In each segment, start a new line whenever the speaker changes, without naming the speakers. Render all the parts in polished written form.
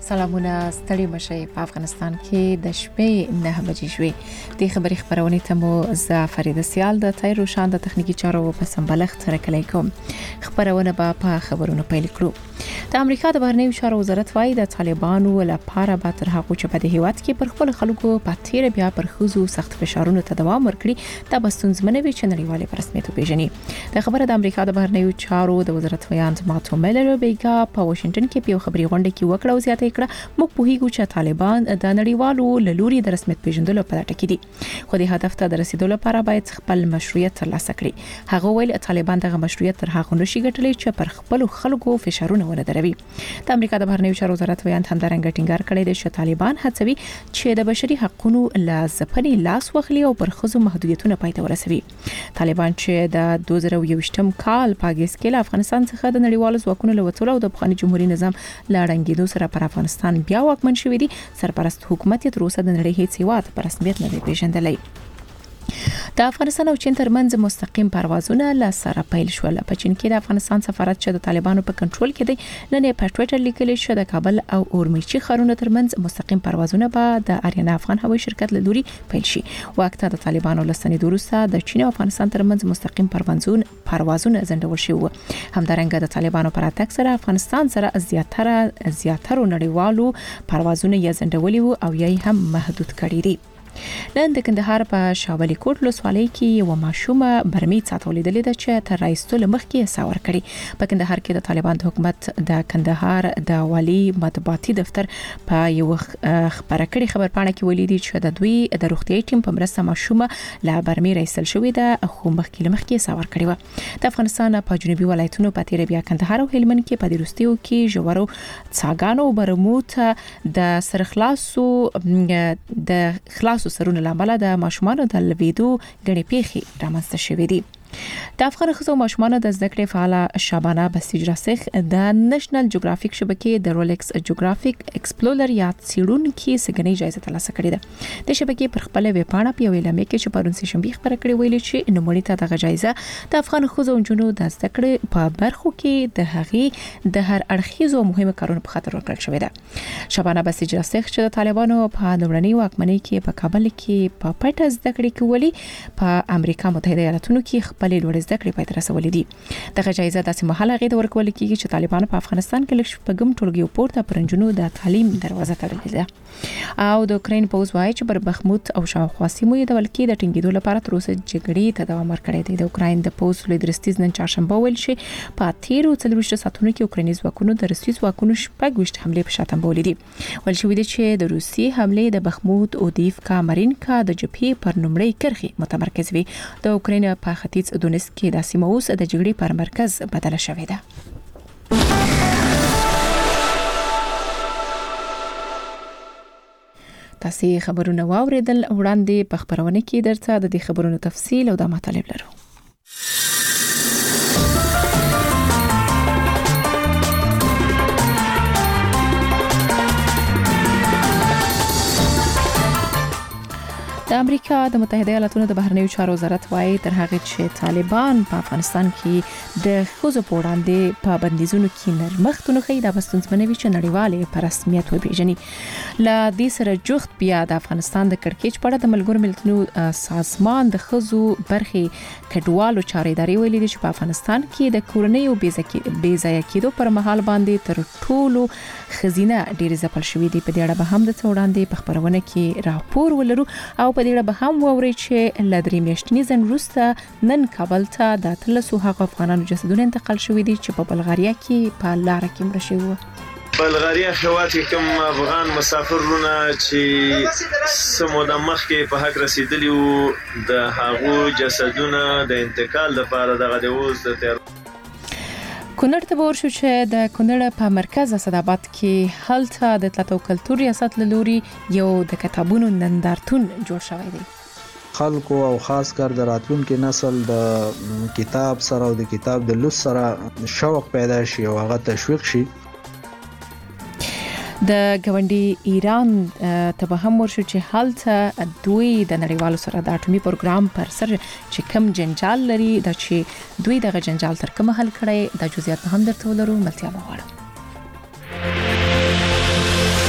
سلامونه ستړي مشي په افغانستان کې د شپې 9 بجې شوې د خبري خبرونه ته مو ز فریده سیال د تیر روشان د تخنیکی چارو په سمبلغ سره کلیکم خبرونه په خبرونو پیل کړو د امریکا د بهرنیو چارو وزارت وايي د طالبانو لپاره به تر هغه چې په هیواد کې پر خپل خلکو په تیر بیا پر خوځو سخت فشارونو ته دوام ورکړي د بستونزمنوي چنليواله په رسمیت پیژني د خبره د امریکا د بهرنیو چارو د وزارت ویان ماتو میلر بیګا په واشنگټن کې په خبري غونډه کې وکړه او زیاته کړه موږ په هیڅ چې طالبان د نړیوالو لوري د رسمیت پیژندلو په لټه کې دي خو د هدف ته د رسیدو لپاره باید خپل مشروعیت ترلاسه کړي هغه ویل طالبان دغه مشروعیت تر هغه نشي ګټلې چې پر خپل خلکو فشارونه ونه دروي د امریکا د بهرنیو چارو وزارت ویان همدارنګه ټینګار کړی دی چې طالبان هڅوي چې د بشري حقوقو لازمي لاس واخلي او پر خزو محدودیتونه پای ته ورسوي طالبان چې د 2021م کال په اگست کې له افغانستان څخه د نړیوالو ځواکونو له وټولو د بخاري جمهوریت نظام لاړنګېدو سره پر افغانستان بیا واکمن شوی دي سرپرست حکومت تر اوسه د نړۍ هیڅ هیواد په رسمیت نه پیژندلې د افغانستان او چین ترمنځ مستقیم پروازونه له سره پیل شول په چین کې د افغانستان سفارت چې د طالبانو په کنټرول کې دی نن په ټوئیټر لیکلی چې د کابل او اورمچی ښارونو ترمنځ مستقیم پروازونه به د اریانا افغان هوایي شرکت له لوري پیل شي وخت د طالبانو لسنې دوروسه د چین او افغانستان ترمنځ مستقیم پروازونه زندول شي همدارنګه د طالبانو پر اتک سره افغانستان سره زیاتره نړیوالو پروازونه یې زندولي او یې هم محدود کړي دي نن د کندهار په شاولي کوټ لسوالۍ کې یو ماشومه برمي ساتولې ده چې تر راځتل مخکې ساور کړي په کندهار کې د طالبان حکومت د کندهار د والي مطبوعاتي دفتر په یو خبره کړي خبرپاڼه کې ویلي دي چې د دوی د روغتيایي ټیم په مرسته ماشومه لا برمي رسل شوې ده خو مخکې ساور کړي و د افغانستان په جنوبي ولایتونو په تیر بیا کندهار او هلمند کې په دروستیو کې جوړو څاګانو برموت د سرخلاصو د سرونه لامل د ماشومان د لویدو غړي پیخي رامنځته شوې دي د افغان خزو ماشومان د زده کړې فعال شابانه بسیج راسخ د نېشنل جیوګرافیک شبکې د رولکس جیوګرافیک ایکسپلورر یا څیړونکو سګنې جایزه ترلاسه کړې ده د شبکې پر خپل ویب پاڼه په ویلامه کې چې پرون سشنبه خبره کړې ویلي چې نوموړي ته د جایزه د افغان خزو جنونو د زده کړې په برخو کې د هغې د هر اړخیزو مهمه کارونو په خاطر ورکړل شوې ده شابانه بسیج راسخ چې د طالبانو په نورنۍ واکمنۍ کې په کابل کې په پټه زده کړې کولې په امریکا متحده ایالاتونو کې خپل لوړ زده کړې پای ته رسولې دي دغه جایزه داسې مهاله غي د ورکول کیږي چې طالبان په افغانستان کې لږ شپږم ټولګي پورته پرنجونو د تعلیم دروازه تړلې ده او د اوکرين پوز وايي چې پر بخموت او شاوخوا سیمو د ولکې د ټینګېدو لپاره تر اوسه جګړې ته دوام ورکړی دی د اوکرين د پوز لیدرستیز نن چهارشنبه ویل چې په تیرو 40 ساعتونو کې اوکريني ځواکونو د روسي ځواکونو شپږ حمله په شاتم بولې دي ول شو دي چې د روسي حمله د بخموت او دیفکا مارینکا د جبهې پر نمړی کرخي متمرکز وي د اوکرين په ختیځ دونیس کې د سیمه اوس د جګړې پر مرکز بدله شوې ده تاسو خبرونه واوریدل وړاندې په خبرونه کې درته د دې خبرونو تفصیل او د مطالب لرو د امریکا د متحده ایالاتونو د بهرنیو چارو وزارت وايي تر هغه چې طالبان په افغانستان کې د خوځو په وړاندې په بندیزونو کې نرمښت نه کوي د بستونزمنوي نړیواله په رسمیت وپیژني ل دې سره جوخت بیا د افغانستان د کړکېچ په اړه د ملګرو ملتونو سازمان د خوځو برخي کډوالو چارېداري ویلي دي چې په افغانستان کې د کورنۍ او بیځای کېدو پر مهال باندې تر ټولو خزینه ډېر ځپل شوې دي په دې اړه به هم د وړاندې په خبرونه کې راپور ولرو او په دې اړه به هم ووري چې لدري میاشتنی ځن روسته نن کابل ته د 300 هغه افغانانو جسدونه انتقال شوې دي چې په بلغاریا کې په لار کې مړ شوي وو
بلغاریا خواتي کوم افغان مسافرونه چې سموده مخکې په حق رسیدلی وو د هغو جسدونه د انتقال لپاره دغه د اوس د تیر
کونړ ته ورشو چې د کونړ په مرکز اسداباد کې هلته د تلاتو کلتور ریاست لوري یو د کتابونو نندارتون جوړ شوی دی
خلکو او خاص کر د راتلونکو نسل د کتاب سره او د کتاب د لوست سره شوق پیدا شي او هغه تشویق شي
د ګوندی ایران ته به هم ورشو چې هلته دوی د نړیوالو سره د اټومي پروګرام پر سر چې کم جنجال لري د چې دوی دغه جنجال تر کومه حل کړي د جزئیات هم درته ولرو ملتیا مغواړم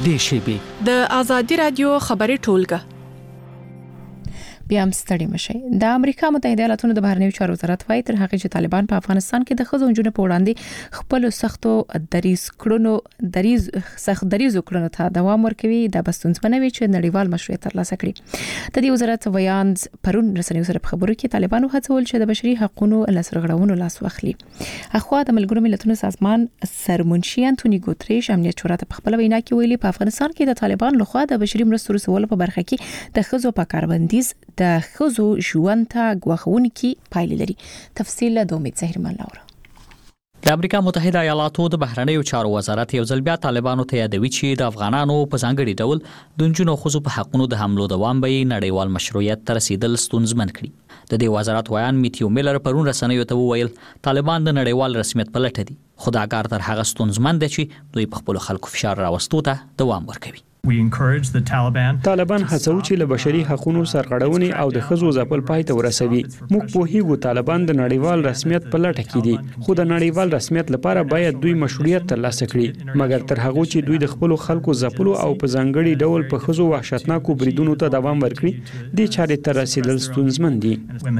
نږدې شي.
د ازادي رادیو خبري ټولګه
بیا هم ستړي مشي. د امریکا متحده ایالاتونو د بهرنیو چارو وزارت وايي تر هغه چې طالبان په افغانستان کې د ښځو جنونو په وړاندې خپل سختو دریز کړنو ته دوام ورکوي د بستونځمنوي چې نړیوال مشروعیت ترلاسه کړي. د دې وزارت ویاند پرون رسنیو سره په خبرو کې طالبانو هڅول چې د بشري حقوقو لاسرغړونو لاس واخلي. اخوا د ملګرو ملتونو سازمان سرمنشي انټونی ګوتریش امنیت شورا ته په خپل وینا کې ویلي په افغانستان کې د طالبان لخوا د بشري مرستو رسولو په برخه کې د ښځو په کاربندیز د ښځو ژوند ته ګواښونکي پایلې لري. تفصیل د امید زهرمن لور.
د امریکا متحده ایالاتو د بهرنیو چارو وزارت یو ځل بیا طالبانو ته یادوي چې د افغانانو په ځانګړي ډول د نجونو ښځو په حقوقو د حملو دوام به نړیوال مشروعیت ته رسیدل ستونزمن کړي. د دې وزارت ویان میتیو میلر پرون رسنیو ته وویل طالبان د نړیوال رسمیت په لټه دي، خو دا کار تر هغه ستونزمن دی چې دوی په خپل خلکو فشار راوستو ته دوام ورکوي.
طالبان هڅو چې له بشري حقوقو سرغړونې او د ښځو ځپل پای ته ورسوي. موږ پوهیږو طالبان د نړیوال رسمیت په لټه کې دي، خو د نړیوال رسمیت لپاره باید دوی مشروعیت ترلاسه کړي. مګر تر هغه چې دوی د خپل خلکو ځپلو او په ځانګړي ډول په ښځو وحشتناکو بریدونو ته دوام ورکړي، د چارې تر رسیدل ستونزمن دي.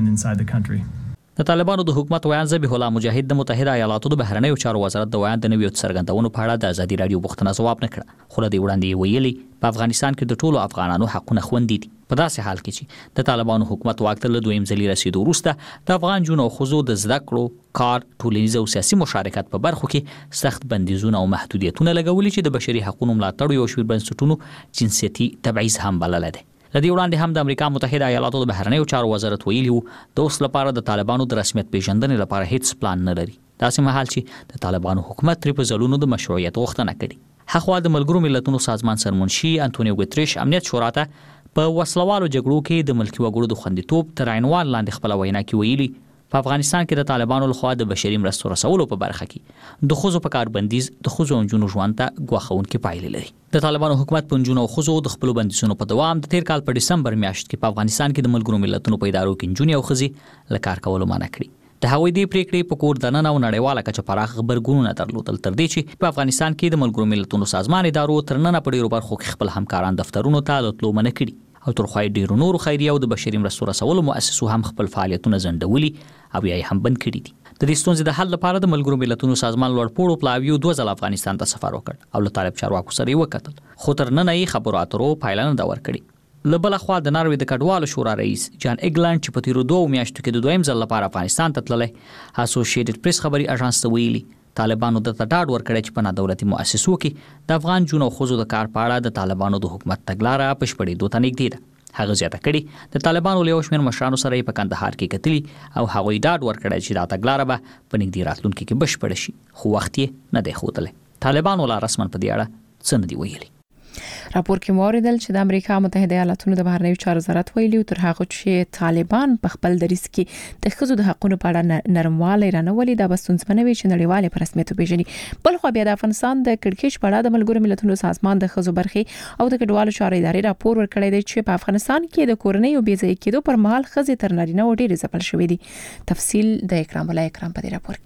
د طالبانو د حکومت ویان ذبیح الله مجاهد د متحده ایالاتو د بهرنیو چارو وزارت د ویان د نویو څرګندونو په اړه د ازادي رادیو پوښتنه ځواب نه کړه، خو د وړاندې ویلي په افغانستان کې د ټولو افغانانو حقونه خوندي دي. په داسې حال کې چې د طالبانو حکومت واک ته له دویم ځلي رسیدو وروسته د افغان جنونو ښځو د زده کړو، کار، ټولنیز او سیاسي مشارکت په برخو کې سخت بندیزونه او محدودیتونه لګولي چې د بشري حقوقو ملاتړ یو شمېر بنسټونو جنسیتي تبعیض هم بللی دی. لدې وړاندې هم د امریکا متحده ایالاتو د بهرنیو چارو وزارت ویلي وو د اوس لپاره د طالبانو د رسمیت پیژندنې لپاره هیڅ پلان نه لري، داسې مهال چې د طالبانو حکومت ترې په ځلونو د مشروعیت غوښتنه کړې. هغه د ملګرو ملتونو سازمان سرمنشي انټونی ګوتریش امنیت شورا ته په وسلوالو جګړو کې د ملکي وګړو د خوندیتوب تر عنوان لاندې خپل وینا کې ویلي په افغانستان کې د طالبانو لخوا د بشري مرستو رسولو په برخه کې د ښځو په کاربندیز د ښځو او نجونو ژوند ته ګواښونکي پایلې لري. د طالبانو حکومت په نجونو او ښځو د خپلو بندیزونو په دوام د تیر کال په ډسمبر میاشت کې په افغانستان کې د ملګرو ملتونو په ادارو کې نجونې او ښځې له کار کولو منع کړي. د هغوی د پریکړې په کور دننه او نړیواله کچه پراخ غبرګونونه درلودل، تر دې چې په افغانستان کې د ملګرو ملتونو سازمان ادارو تر ننه په ډیرو برخو کې خپل همکاران دفترونو ته له تلو منع کړي او تر خو ډیرو نورو خیریه او د بشري مرستو رسولو مؤسسو هم خپل فعالیتونه ځنډولي او یا هم بند کړي دي. د دې ستونزې د حل لپاره د ملګرو ملتونو سازمان لوړپوړو پلاویو 2 ځله افغانستان ته سفر وکړ او له طالب چارواکو سره یې وکتل، خو تر ننه یې خبرو اترو پایله نه ده ورکړې. له بله خوا د ناروې د کډوالو شورا رئیس جان ایګلند چې په تیرو 2 میاشتو کې د دویم ځل لپاره افغانستان ته تللی، اسوسییټډ پریس خبري اژانس ته ویلي طالبانو د ډاډ ورکړی چې په نادولتي مؤسسو کې د افغان جنونو ښځو د کار په اړه د طالبانو د حکومت تګلاره په شپړېدو ته نږدې ده. هغه زیاته کړي د طالبانو له یو شمېر مشرانو سره په کندهار کې کتلي او هغوی ډاډ ورکړی چې دا تګلاره به په نږدې راتلونکي کې بشپړه شي، خو وخت یې نه دی ښودلی. طالبانو لا رسما په دې اړه څه نه دي ویلي.
راپور کې موریدل چې د امریکا متحده ایالاتونو د بهرنیو چارو وزارت ویلي تر هغه چې طالبان په خپل دریځ کې د ښځو د حقوقو په اړه نرموالی رانولي دا بستونځمنوي چې نړیوال په رسمیت پیژني. بل خو بیا د افغانستان د کړکېچ په اړه د ملګرو ملتونو سازمان د ښځو برخې او د کډوالو چارو ادارې راپور ورکړی دی چې په افغانستان کې د کورنۍ او بېځایه کېدو پر مهال ښځې تر نارینه و ډېرې ځپل شوې دي. تفصیل د اکرام الله اکرام په دې راپور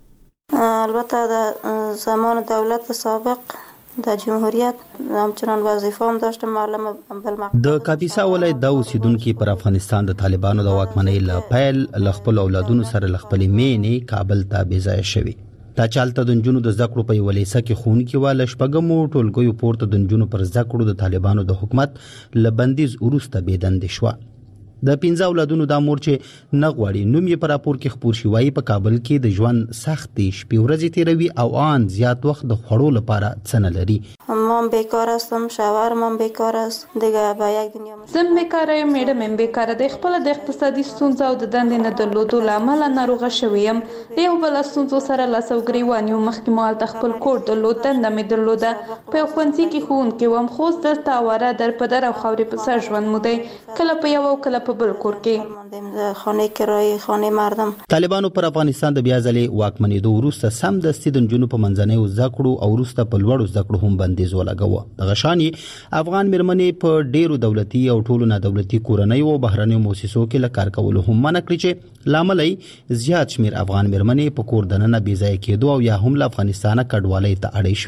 کې.
البته د زمان دولت سابق د جمهوریت همچنان وظیفه هم داشتم معلم
د کاپیسا ولایت د اوسیدونکو پر افغانستان د طالبانو د واکمنۍ له پیل ل خپل اولادونو سره ل خپل مینې کابل ته بېځای شوی. دا چالت د نجونو د زده کړو په ولیسه کې خونکي واله شپږمو ټولګیو پورته د نجونو پر زده کړو د طالبانو د حکومت ل بندیز ورسته بيدند شو. د 15 اولادونو د مور چې نغوړي نوم یې پر راپور کې خبر شي وای په کابل کې د ژوند سخت شپې ورځې تیروي او ان زیات وخت د خړو لپاره څنګه لري.
مام بیکار هستم، شوهر مام بیکار است، دیگه با یک دنیا
زم بیکاره یم، میډم بیکاره د خپل د اقتصادي ستونزو او د دندې نه درلودو لامل ناروغه شویم. یو بل ستونزو سره لاسو ګریوان یو مخکې مال د خپل کور درلود دنده مې درلوده په خوندې کې خون کې وم خو د تاوره در په در او خوري په سر ژوند مودي کله په یو کله په بل کور کې
خانه کرایه خانه مردم.
طالبانو پر افغانستان د بیا ځلې واکمنېدو وروسته سم د ستیدن جنو په منځنۍ زده کړو او وروسته په لوړو زده کړو هم بندیز ولګاوه. د غشاني افغان مرمنې په ډیرو دولتي او ټولو نه دولتي کورنۍ او بهرنیو مؤسسو کې لکار کول هم منع کړی چې لاملې زیات شمیر افغان مرمنې په کور دننه بې ځای کېدو او یا هم له افغانستانه کډوالۍ ته اړې شوې.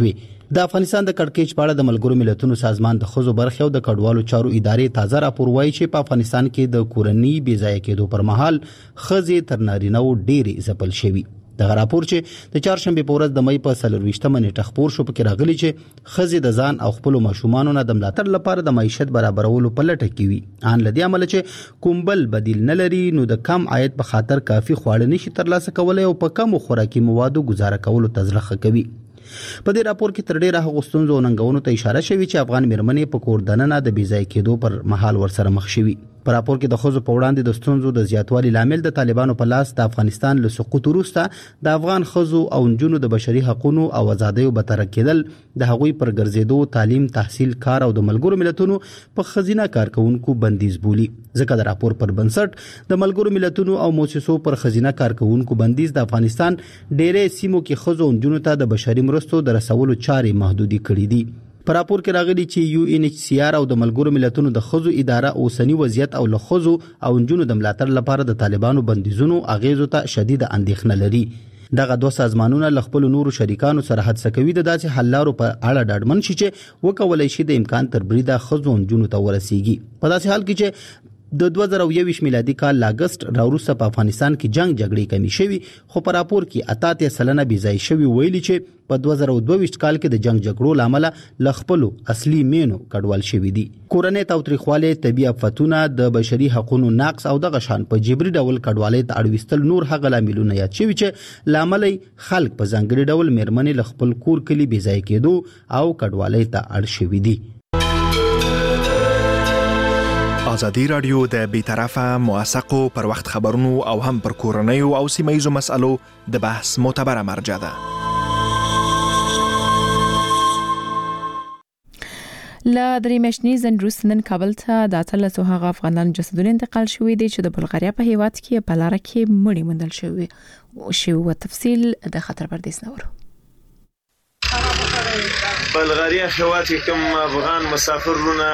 د افغانستان د کړکېچ په اړه د ملګرو ملتونو سازمان د ښځو برخې او د کډوالو چارو ادارې تازه راپور وایي چې په افغانستان کې د کورنۍ بې ځایه کېدو پر مهال ښځې تر نارینه‌و ډېرې ځپل شوي. دغه راپور چې د چهارشنبه په ورځ د مې په 24مه نیټه خپور شو پکې راغلي چې ښځې د ځان او خپل ماشومانو نه د ملاتړ لپاره د معیشت برابرولو په لټه کې وي. ان لدی عمل چې کوم بل بدیل نه لري نو د کم عاید په خاطر کافي خواړه نشي ترلاسه کولای او په کم خوراکي موادو گزاره کولو تزلخه کوي. په دې راپور کې تر ډیره هغه ستونزو او ننګونو ته اشاره شوې چې افغان میرمنې په کور دننه د بې ځای کېدو پر مهال ورسره مخ شوي. په راپور کې د ښځو په وړاندې د ستونزو د زیاتوالي لامل د طالبانو په لاس د افغانستان له سقوط وروسته د افغان ښځو او نجونو د بشري حقوقو او آزادیو برطرف کېدل، د هغوی پر ګرځېدو، تعلیم، تحصیل، کار او د ملګرو ملتونو په ښځینه کارکونکو بندیز بولي. ځکه د راپور پر بنسټ د ملګرو ملتونو او موسسو پر ښځینه کارکونکو بندیز د افغانستان ډېرې سیمو کې ښځو او نجونو ته د بشري مرستو د رسولو چارې محدودي کړې دي. په راپور کې راغلي چې UNHCR او د ملګرو ملتونو د ښځو اداره اوسنی وضعیت او له ښځو او نجونو د ملاتړ لپاره د طالبانو بندیزونو اغیزو ته شدید اندېښنه لري. دغه دوه سازمانونه له خپل نورو شریکانو سره هڅه کوي د داسې حل لارو په اړه ډاډمن شي چې وکولای شي د امکان تر بریده ښځو او نجونو ته ورسیږي. په داسې حال کې چې د 2021 میلادي کال لاګست راوروسته په افغانستان کې جنگ جګړې کمی شوي، خو په راپور کې 88% بې ځای شوي ویلي چې په 2022 کال کې د جنگ جګړو لامل له خپل اصلي مینو کډوال شوي دي. کورنۍ تاوتریخوالی، طبي آفتونه، د بشري حقوقو نقض او دغه شان په جبري ډول کډوالۍ ته اړوستل نور هغه لاملونه یاد شوي چې لامل خلک په ځانګړي ډول میرمنې له خپل کور کلی بې ځای کېدو او کډوالۍ ته اړ شوي دي.
ازادي رادیو د بیطرفه موثقو پر وخت خبرونو او هم پر کورنیو او سیمه‌ییزو مسالو د بحث معتبره مرجع ده.
لا درې میاشتې زندروست نن کابل ته د 13 هغه افغانانو جسدونه انتقال شوې دي چې د بلغاریا په هیواد کې په لار کې مړي موندل شوي او تفصیل د خطر پردیس نورو.
بلغاریا هیواد کې کوم افغان مسافرونه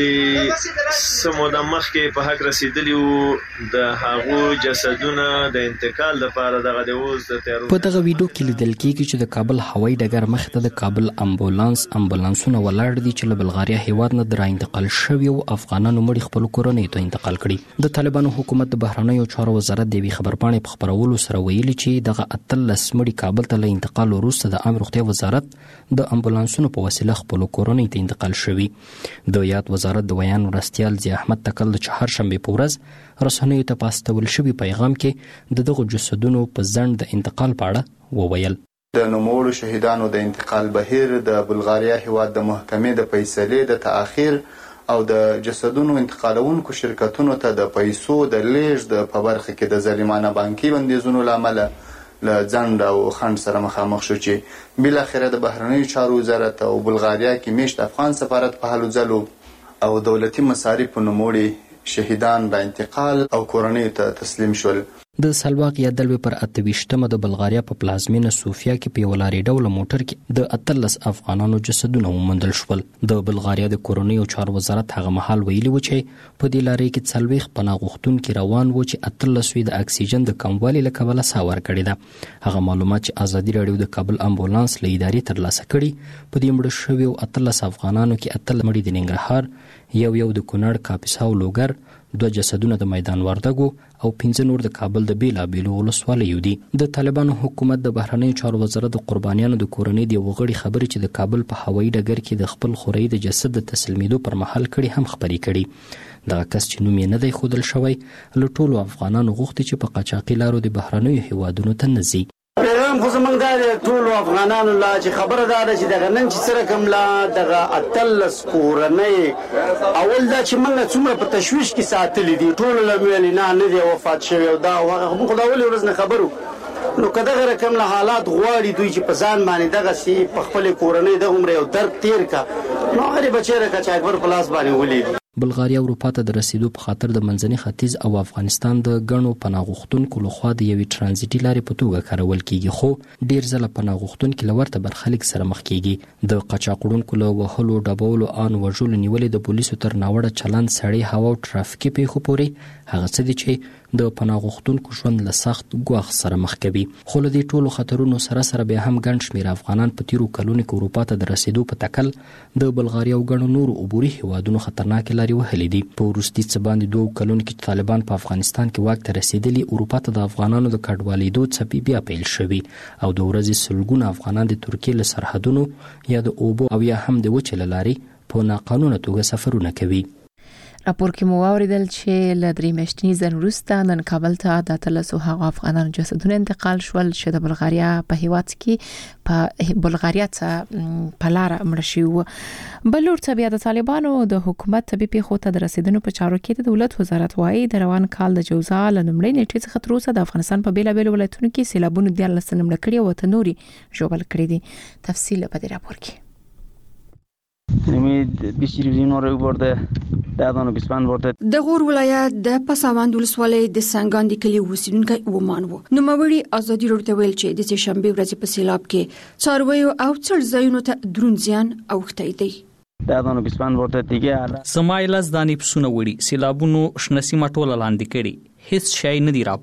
چې سموده مخکې په حق رسیدلی وو د هغو جسدونه د انتقال لپاره دغه د اوس د تیارو
په دغه ویډیو کې لیدل کېږي چې د کابل هوایي ډګر مخ ته د کابل امبولانسونه ولاړ دي چې له بلغاریا هیواد نه درا انتقال شوي او افغانانو مړي خپل کورنۍ ته انتقال کړي. د طالبانو حکومت د بهرنیو چارو وزارت د خبرپاڼې په خبرولو سره ویلي چې دغه 13 مړي کابل ته له انتقال وروسته د عام روغتیا وزارت د امبولانسونو په وسیله خپل کورنۍ ته انتقال شوي. د یاد وزارت د ویان ورستیال ضیا احمد تکل د چهارشنبه په ورځ رسنیو ته پاستول شوی پیغام کې دغه جسدونو په ځند د انتقال په اړه وویل.
د نوموړو شهیدانو د انتقال بهیر د بلغاریا هیواد د محکمې د فیصلې د تأخیر او د جسدونو انتقالونکو شرکتونو ته د پیسو د لیږد په برخه کې د ظالمانه بانکي بندیزونو لامل له ځنډ او خنډ سره مخامخ شو چې بل اخره د بهرنیو چارو وزارت او بلغاریا کې میشت افغان سفارت په هلو ځلو او دولتي مصارف نوموړي شهیدان به انتقال او کورنۍ ته تسلیم شول.
د سلواق یا دلوي پر 28مه د بلغاریا په پلازمینه سوفیا کې په ولاري ډول موټر کې د 13 افغانانو جسدونه وموندل شول. د بلغاریا د کورنۍ او چارو وزارت هغه مهال ویلي و چې په دې لارې کې څلويخ پناه غوښتونکي روان و چې 13 د اکسیجن د کموالي له کبله ساور کړی ده. هغه معلومات چې ازادي رادیو د کابل امبولانس له ادارې ترلاسه کړي په دې مړ شوی 13 افغانانو کې 13 مړي د ننګرهار، یو د کونړ کاپیسا او لوګر، 2 جسدونه د میدان وردګو او 15 نور د کابل د بیلابیلو ولسوالیو دي. د طالبانو حکومت د بهرنیو چارو وزارت د قربانیانو د کورنۍ د وغړي خبرې چې د کابل په هوایي ډګر کې د خپل خوري د جسد د تسلیمېدو پر مهال کړي هم خبري کړي. دغه کس چې نوم یې نه دی ښودل شوی له ټولو افغانانو غوښتي چې په قاچاقي لارو د بهرنیو هیوادونو ته نه ځي.
پیغام خو زمونږ دا ټولو افغانانو لا چې خبره دا ده چې دغه نن چې سره کوم لا دغه 13 کورنۍ اول دا چې موږ څومره په تشویش کې ساتلې دي ټولو له ویل نه دی وفات شوی او دا موږ دا ولې ورځ نه خبرو نو کله رقم له حالات غواړي دوی چې په ځان باندې دغه سی په خپل کورنۍ د عمر او درد تیر کا نو هغه بچره کا چې اکبر پلاس باندې ولې.
بلغاریا اروپا ته د رسیدو په خاطر د منځني ختیځ او افغانستان د غنو پناه غوښتونکو لخوا د یوې ترانزیټي لارې په توګه کارول کیږي، خو ډیر ځله پناه غوښتونکو لورته برخلیک سره مخ کیږي. د قاچاقړونکو له وهلو ډبولو ان وژلو نیولې د پولیسو تر ناوړه چلند سړی هوا او ټرافیکي پیښو پورې هغه څه دي چې د پناه غوښتونکو ژوند له سخت ګواښ سره مخ کوي. خو له دې ټولو خطرونو سره بیا هم ګڼ شمېر افغانان په تیرو کلونو کې اروپا ته د رسیدو په تکل د بلغاریا او ګڼو نورو عبوري هیوادونو خطرناکې لارې وهلې دي. په وروستي څه باندې 2 کلونو کې طالبان په افغانستان کې واک ته رسیدلي، اروپا ته د افغانانو د کډوالېدو څپې بیا پیل شوي او د ورځې سلګونه افغانان د ترکیې له سرحدونو یا د اوبو او یا هم د وچې له لارې په ناقانونه توګه سفرونه کوي.
راپور کې مو واوریدل چې له 3 میاشتې ځن وروسته نن کابل ته د 13 هغو افغانانو جسدونه انتقال شول چې د بلغاریا په هیواد کې په بلغاریا ته په لار مړ شو. بلور ته بیا د طالبانو د حکومت طبي پیښو ته د رسیدنو په چارو کې د دولت وزارت وايي د روان کال د جوزا له لومړۍ نیټې څخه تر اوسه د افغانستان په بیلابېلو ولایتونو کې سیلابونو 14 مړه کړي او ته نوري ژوبل کړي دي. تفصیل په دې راپور کې.
د غور ولایت د پساوند ولسوالۍ د سنگان د کلی اوسیدونکي ومان وو. نوموړي ازادي راډیو ویل چې د شنبه ورځې په سیلاب کې څارویو او څړځایونو ته درون زیان اوښتی دی.
سمایلز دانی پسونه وړي سیلابونو شنسی مټوله لاندې کړي، هیڅ شای نه دی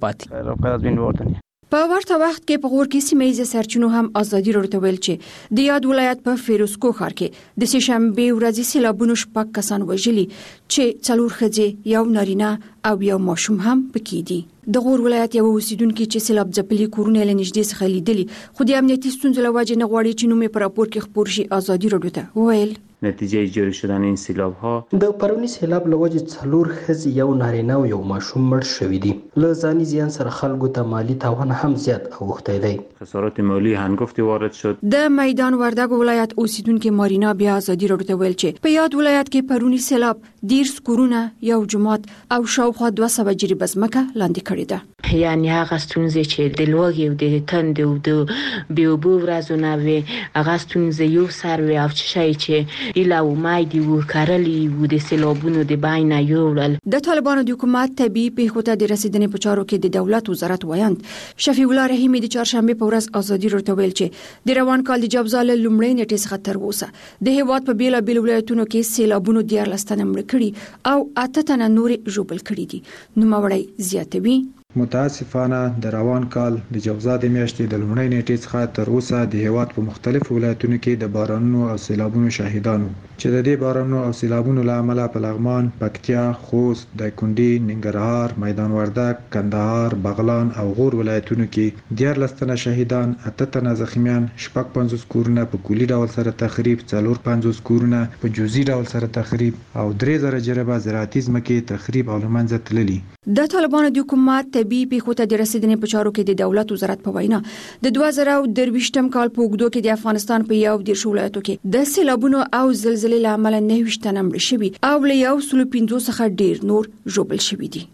راپاتې.
په ورته وخت کې په غور کې سیمه سرچینو هم ازادي راډیو ویل چې د یاد ولایت په فیروزکو ښار کې د شنبه ورځې سیلابونو 6 کسان وژلي چې 4 ښځې یو نارینه او یو ماشوم هم پکې دي. د غور ولایت یو اوسیدونکو چې سیلاب ځپلي کورونه له نږدې څخه لیدلي، خو د امنیتي ستونزو له وجې نه غواړي چې نومې په راپور کې خپور شي. ازادي راډیو ته ویل
نتیجه جاری شدن این سیلاب ها
د پرونی سیلاب لوجه 4 ښځې یو نارینه او یو ماشوم مړ شوي دي. له ځاني زیان سره خلکو ته مالی تاوان هم زیات اوښتی دی.
خسارات مالی هنگفتی وارد شد.
د میدان وردګ ولایت اوسیدونکو مارینا بیا ازادي راډیو ته ویل چې په یاد ولایت کې پرونی سیلاب 10 کورونه، یو جماعت او شاوخوا 200 جریبه ځمکه لاندې کړې ده.
یعنی هغه ستونزې چې د لوږې او د تندې او د بیوبو ورځونه وي، هغه ستونزې یو سر وي او شي چې ایله امید وو کارلی وو د سیلابونو د باینه یوړل.
د طالبانو د حکومت طبي پیښو ته د رسیدنې په چارو کې د دولت وزارت وایند شفیع الله رحیمی د چهارشنبه په ورځ ازادي راډیو ویل چې د روان کال د جوزا له لومړۍ نیټې څخه تر اوسه د هیواد په بیلابېلو ولایتونو کې سیلابونو 14 تنه مړه کړي او 8 تنه نور ژوبل کړي دي. نوموړی زیاتوي
متاسفانه د روان کال د جوزا د میاشتې د لومړۍ نیټې څخه تر اوسه د هیواد په مختلفو ولایتونو کې د بارانونو او سیلابونو شاهدانو چې د دې بارانونو او سیلابونو له امله په لغمان، پکتیا، خوست، دایکنډي، ننګرهار، میدان وردګ، کندهار، بغلان او غور ولایتونو کې 14 تنه شهیدان، 8 تنه زخمیان، 55 کورونه په کلي ډول سره تخریب، 450 کورونه په جزئی ډول سره تخریب او 3000 جریبه زراعتي ځمکې تخریب او له منځه تللي.
د طالبانو د حکومت طبي پیښو ته د رسیدنې په چارو کې د دولت وزارت په وینا د 2023م کال په اوږدو کې د افغانستان په یو د ولایتونو کې د سیلابونو او زلزلې له امله 9 تنه مړه شوي او له 115 څخه ډیر نور ژوبل شوي دي.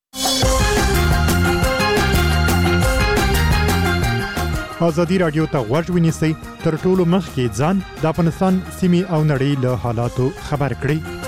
ازادي راډیو ته غوږ ونیسئ تر ټولو مخکې ځان د افغانستان سیمې او نړۍ له حالاتو خبر کړئ.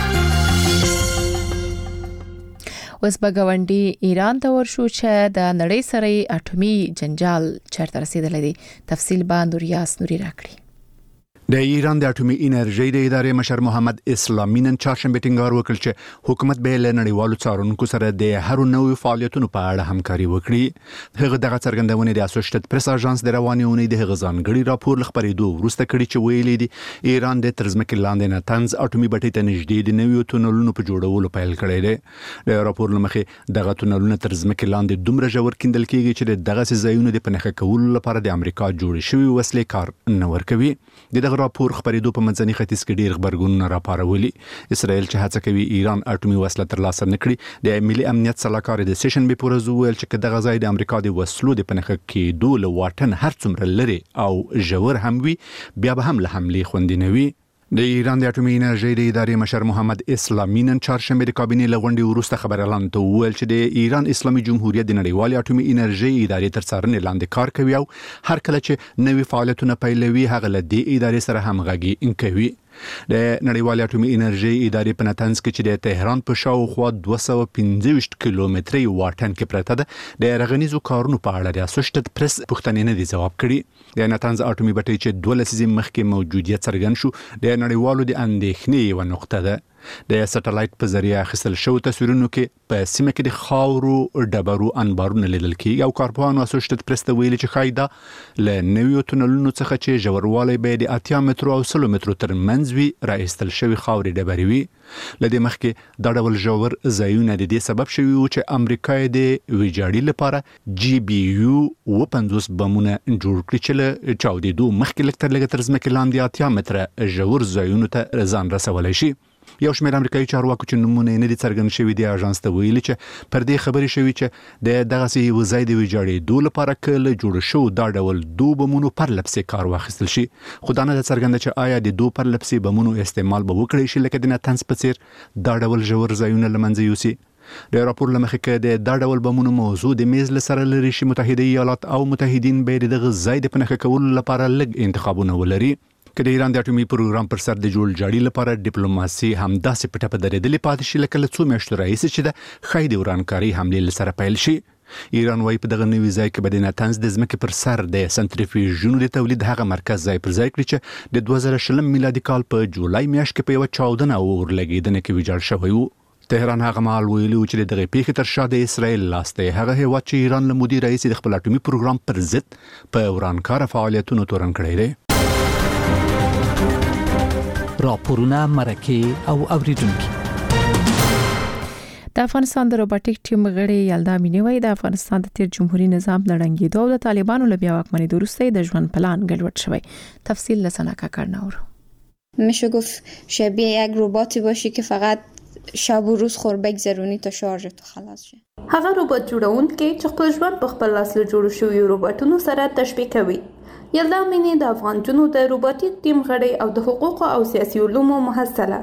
اوس به ګاونډي ایران ته ورشو چې د نړۍ سره اټومي جنجال چیرته رسیدلی دی. تفصیل باندې ریاض نوري راکړي.
د ایران د اټومي انرژي د ادارې مشر محمد اسلامي نن چهارشنبه ټینګار وکړ چې حکومت به له نړیوالو څارونکو سره د هر نوې فعالیتونو په اړه همکاري وکړي. هغه دغه څرګندونه د اسوسییټډ پریس اژانس د روانې اونۍ د هغه ځانګړي راپور خبرېدو وروسته کړي چې ویلي دي ایران د ترزمکې لاندې نه طنز اټومي بټۍ ته نږدې د نویو تونلونو په جوړولو پیل کړی دی. د راپور لمخې دغه تونلونه ترزمکې لاندې دومره ژور کیندل کیږي چې دغه ځایونو د پنهخه کولو لپاره د امریکا جوړې شوی وسلې کار نه ورکوي. دغه راپور خبرېدو په منځني ختیځ کې ډېر خبرګونونه راپارولي. اسرائیل چې هڅه کوي ایران اټومي وسله ترلاسه نکړي، د ملي امنیت سلاکار د سیشنبه په ورځ ویل چې دغه ځای د امریکا د وسلو د پنهخه کېدو له واټن هر څومره لري او ژور هم وي، بیا به هم له حملې خوندي نه وي. د ایران د اټومي انرژي د ادارې مشر محمد اسلامي نن چهارشنبه د کابینې لغونډې وروسته خبريالان ته وویل چې د ایران اسلامي جمهوریت د نړیوال اټومي انرژي ادارې تر څارنې لاندې کار کوي او هر کله چې نوي فعالیتونه پیلوي هغه له دې ادارې سره همغږي کوي. د نړیوال اټومي انرژي ادارې په نتنز کې چې د تهران په شاوخوا 215 کیلومتري واټن کې پرته ده د رغنیزو کارونو په اړه د اسوسییټډ پریس پوښتنې نه دي ځواب کړي. د نتنز اټومي بټۍ چې 12 لسیزې مخکې موجودیت څرګند شو د نړیوالو د اندېښنې یو نقطه ده. د سټلایټ په ذریعہ اخیستل شوی تصویرونو کې په سیمه کې د خاورو ډبرو انبارونه لیدل کیږي او کارپوهانو اسوسییټډ پریس ته ویلي چې خایدا له نویو تونلونو څخه چې ژوروالی به د 80 مترو او 100 مترو تر منځ وي راایستل شوی خاورې ډبرې وي. لدې مخکې دا ډول ژور ځایونه د دې سبب شوي وو چې امریکا د ویجاړي لپاره GBU 50 بمونه جوړ کړي چې له چاودېدو مخکې لږ تر ځمکې لاندې 80 متره ژور ځایونو ته ځان رسولی شي. یو شمېر امریکایي چارواکو چې نومونه یې نه دي څرګند شوي دي اژانس ته ویلي چې پر دې خبرې شوي چې د دغسې یو ځای د ویجاړېدو لپاره که له جوړ شوو دا ډول دو بمونو پرلپسې کار واخیستل شي. خو دا نه ده څرګنده چې آیا د دو پرلپسې بمونو استعمال به وکړی شي لکه د نتنز په څېر دا ډول ژور ځایونه له منځه یوسي. د راپور له مخې که د دا ډول بمونو موضوع د میز له سره لري شي متحده ایالات او متحدین به د دغه ځای د پنهخه کولو لپاره لږ انتخابونه ولري. که د ایران د اټومي پروګرام پر سر د جوړجاړي لپاره ډیپلوماسي همداسې پټه په درېدلې پاتې شي لکه له څو میاشتو راهیسې چې د ښایي د ورانکاري حملې له سره پیل شي. ایران وايي په دغه نوي ځای کې به د نتنز د ځمکې پر سر د سنتریفیوژونو د تولید هغه مرکز ځای پر ځای کړي چې د 2020 میلادي کال په جولای میاشت کې په یوه چاودنه او اورلګېدنه کې ویجاړ شوی و. تهران هغه مهال ویلي و چې د دغې پیښې تر شا د اسرائیل لاس دی. هغه هیواد چې ایران له مودې راهیسې د خپل اټومي پروګرام پر ضد په ورانکاره فعالیتونو تورن کړی دی.
راپورونه مرکه او اوریدونکو.
د افغانستان د روباټیک ټیم غړي یلدا مینی وای د افغانستان د تیر جمهوریت نظام لړنګېدو او د طالبانو له بیا واکمنۍ وروسته د ژوند پلان ګډوډ شوی. تفصیل لسنا کاکرناور.
میشه گفت شبیه یک رباتی باشی که فقط شب و روز خور بگذرونی تا شارژ تو خلاص شه.
هغه رباټ جوړونکي چې خپل ژوند په خپل لاس له جوړ شوی رباټونو سره تشبیه کوي. یلدا مینی د افغان جنو د روباټیک ټیم غړي او د حقوق او سیاسي علومو محصله.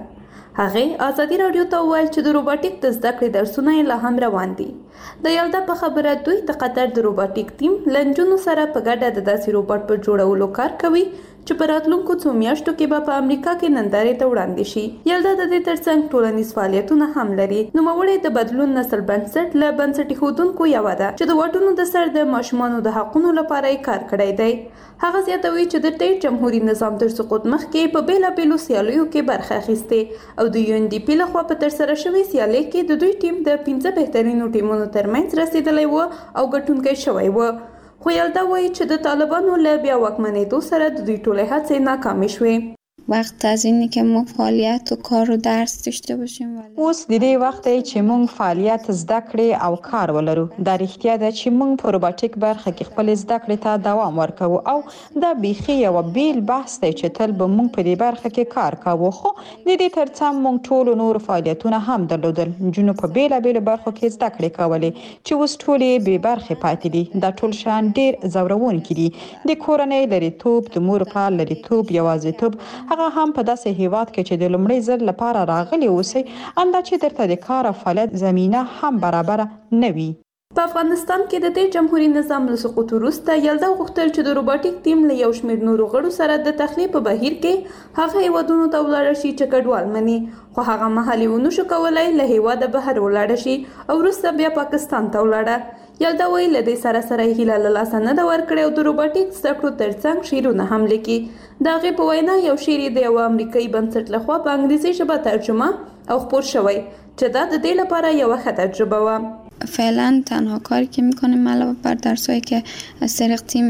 هغه ازادي رادیو ته وویل چې د روباټیک د زده کړې درسونه یې لا هم روان دي. د یلدا په خبره دوی د قطر د روباټیک ټیم لنجونو سره په ګډه د داسې روباټ په جوړولو کار کوي چې په راتلونکو څو میاشتو کې به په امریکا کې نندارې ته وړاندې شي. یلدا د دې ترڅنګ ټولنیز فعالیتونه هم لري. نوموړی د بدلون نسل بنسټ له بنسټي ښودونکو یوه ده چې د واټونو د سر د ماشومانو د حقونو لپاره یې کار کړی دی. هغه زیاتوي چې د تیر جمهوریت نظام تر سقوط مخکې په بیلابیلو سیالیو کې برخه اخیستې او د UNDP لخوا په ترسره شوې سیالۍ کې د دوی ټیم د 15 بهترینو ټیمونو ترمنځ رسیدلی و او ګټونکی شوی و. خو یلدا وایي چې د طالبانو له بیا واکمنېدو سره د دوی ټولې هڅې ناکامې شوې.
وقت از اینه که ما فعالیت و کار و درس داشته باشیم.
اوس د دې وخت دی چې موږ فعالیت زده کړې او کار ولرو. دا رښتیا ده چې موږ په روباټیک برخه کې خپل زده کړې ته دوام ورکوو او دا بیخي یو بیل بحث دی چې تل به موږ په دې برخه کې کار کوو. خو د دې ترڅنګ موږ ټول نور فعالیتونه هم درلودل. نجونو په بیلابیلو برخو کې زده کړې کولې چې اوس ټولې بې برخې پاتې دي. دا ټول شان ډېر ځورونکي دي. د کورنۍ لرېتوب، د مور پلار لرېتوب، یوازیتوب، هغه هم په داسې هیواد کې چې د لومړي ځل لپاره راغلي اوسئ انده چې درته د کار او فعالیت زمینه هم برابر نه وي.
په افغانستان کې د تیر جمهوریت نظام له سقوط وروسته یلدا غوښتل چې د روباټیک ټیم له یو شمېر نورو غړو سره د تخلیه په بهیر کې هغه هیوادونو ته ولاړ شي چې ګډوال مني. خو هغه مهال یې ونه شو کولی له هیواده بهر ولاړ شي او وروسته بیا پاکستان ته ولاړه. یلدا وایي له دې سره سره یې هیله له لاسه نه ده ورکړې او د روباټیک زده کړو ترڅنګ شعرونه هم لیکي. د هغې په وینا یو شعر یې د یوه امریکایي بنسټ لخوا په انګلیسي ژبه ترجمه او خپور شوی چې دا د دې لپاره یوه ښه تجربه وه.
فعلا تنها کاری که میکنیم علاوه بر درسایی که از طریق تیم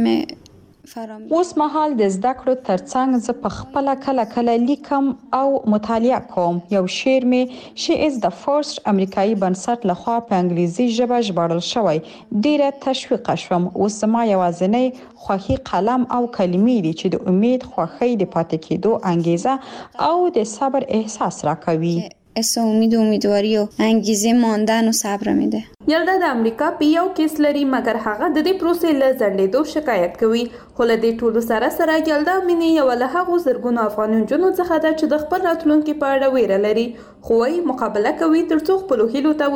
اوس مهال د زده کړو ترڅنګ زه په خپل کله لیکم او مطالعه کوم. یو شعر می شي از د فرست امریکایي بنسټ لخوا په انګلیسي ژبه ژباړل شوی. ډیره تشویق شوم. اوس ما یوازینی خوښي قلم او کلمې دي چې د امید، خوښۍ د پاتې کېدو انګیزه او د صبر احساس راکوي.
امید و امیدواری و انگیزه ماندن و صبر میده.
یلدا د امریکا په یو کیس لري مګر هغه د دې پروسې له ځنډېدو شکایت کوي. خو له دې ټولو سره یلدا مینی یو له هغو زرګونو افغان نجونو څخه ده چې د خپل راتلونکي په اړه ویره لري خو وايي مقابله کوي ترڅو خپلو هیلو ته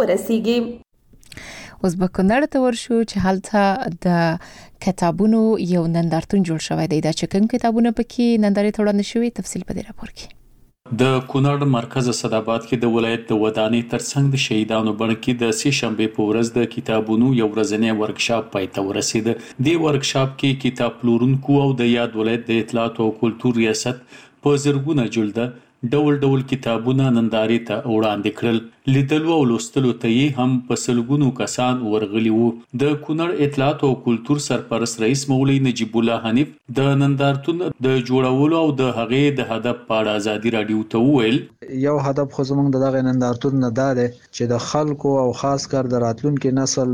ورسیږي.
اوس به کونړ ته ورشو چې هلته د کتابونو یو نندارتون جوړ شوی دی. دا چې کوم کتابونه پکې نندارې ته وړاندې شوي تفصیل په دې راپور کې.
د کونړ مرکز صداباد کې د ولایت د ودانۍ ترڅنګ د شهیدانو بڼ کې د سې شنبې په ورځ د کتابونو یو ورځنی ورکشاپ پای ته ورسید. د ورکشاپ کې کتاب پلورونکو او د یاد ولایت د اطلاعات او کلتور ریاست په زرګونه جلده ډول ډول کتابونه نندارې ته وړاندې کړل. لیدلو او لوستلو ته یې هم په سلګونو کسان ورغلي وو. د کونړ اطلاعات او کلتور سرپرست رئیس مولوي نجیب الله حنیف د نندارتون د جوړولو او د هغې د هدف په اړه ازادي راډیو ته وویل.
یو هدف خو زموږ دغه نندارتون نه دا دی چې د خلکو او خاص کر د راتلونکي نسل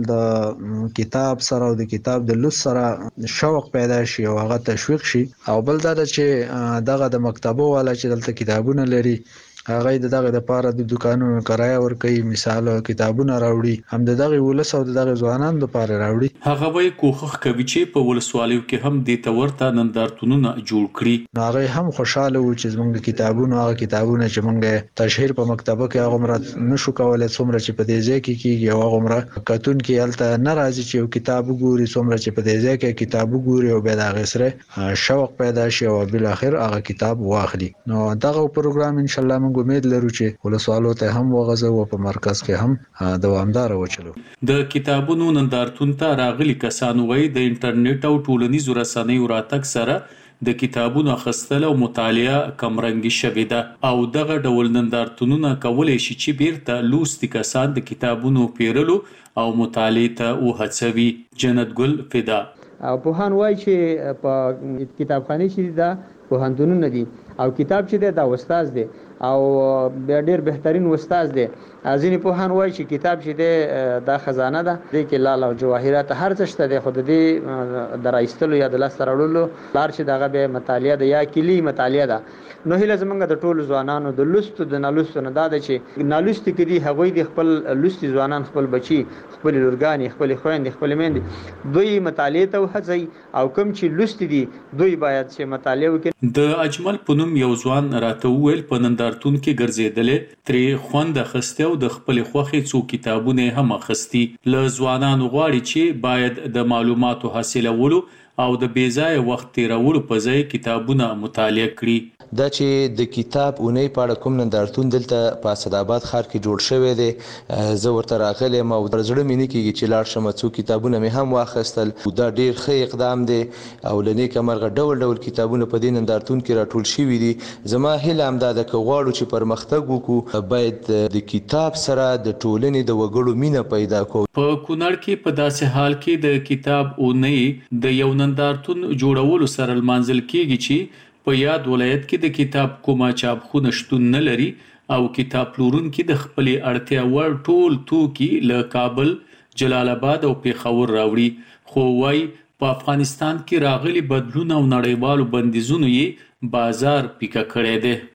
د کتاب سره او د کتاب د لوست سره شوق پیدا شي او هغه تشویق شي. او بل دا چې دغه د مکتبو والا چې دلته کتابونه لري هغه دغه د پاره د دکانونو کرایه ورکوي، مثال کتابونه راوړي، هم دغه ولس او دغه ځوانان د پاره راوړي.
هغه وایي کوښښ کوي چې په ولسوالیو کې هم د تورته نندارتونونه جوړ کړي.
هغه هم خوشاله و چې زموږ د کتابونو هغه کتابونه چې موږ تشهیر په مکتبه کې هغه مراد نشو کولای څومره چې په دې ځای کې کیږي او هغه عمره کتون کې الته ناراضي چې یو کتاب وګوري، څومره چې په دې ځای کې کتاب وګوري او به دا غسره شوق پیدا شي او بل اخر هغه کتاب واخلي. نو دغه پروګرام ان شاء الله امید لرو چې ولسوالو ته هم وغځو او په مرکز کې هم دوامدار وچلو.
د کتابونو نندارتون ته راغلي کسانو وایي د انټرنیټ او ټولنیزو رسنیو راتګ سره د کتابونو اخیستل او مطالعه کمرنګي شوې ده او دغه ډول نندارتونونه کولی شي چې بیرته لوستي کسان د کتابونو پیرلو او مطالعه ته وهڅوي. جنت ګل فدا
او پوهان وایي چې په کتابخانه چې دا پوهنتونونه دي او کتاب چې دا استاد دی او ډېر بهترین استاد دی. ځینې پوهان وایي چې کتاب چې دا خزانه ده، دې کې لال او جواهرات هر څه شته دی، خو د دې د راایستلو یا د لاسته راوړلو لار چې دغه به مطالعه ده یا کلی مطالعه ده. نو هیله زمونږ د ټولو ځوانانو د لوستو د نالوستو نه دا ده چې نالوستي کې دي هغوی د خپل لوستي ځوانان، خپل بچي، خپل لورګانې، خپل خويندې، خپل میندې دوی مطالعه ته وهڅوي او کوم چې لوستي دي دوی باید چې مطالعه وکړي.
د اجمل پونم یو ځوان راته وویل په نندارتون کې ګرځېدلې ترې خوند اخیستی او د خپلې خوښې څو کتابونه هم اخیستي. له ځوانانو غواړي چې باید د معلوماتو حاصلولو او د بېځایه وخت تېرولو په ځای کتابونه مطالعه کړي.
دا چې د کتاب اونۍ په اړه کوم نندارتون دلته په اسداباد ښار کې جوړ شوی دی، زه ورته راغلی یم او زړه مې نه کېږي چې لاړ شم، څو کتابونه مې هم واخیستل. دا ډېر ښه اقدام دی او له نیکه مرغه ډول ډول کتابونه په دې نندارتون کې راټول شوي دي. زما هیله همدا ده که غواړو چې پرمختګ وکړو باید د کتاب سره د ټولنې د وګړو مینه پیدا کړو.
په کونړ کې په داسې حال کې د کتاب اونۍ د یو نندارتون جوړولو سره لمانځل کېږي چې په یاد ولایت کې د کتاب کومه چاپخونه شتون نه لري او کتاب پلورونکي د خپلې اړتیا وړ ټول توکي له کابل، جلال آباد او پیښور راوړي. خو وايي په افغانستان کې راغلي بدلون او نړیوالو بندیزونو یې بازار پیکه کړی دی.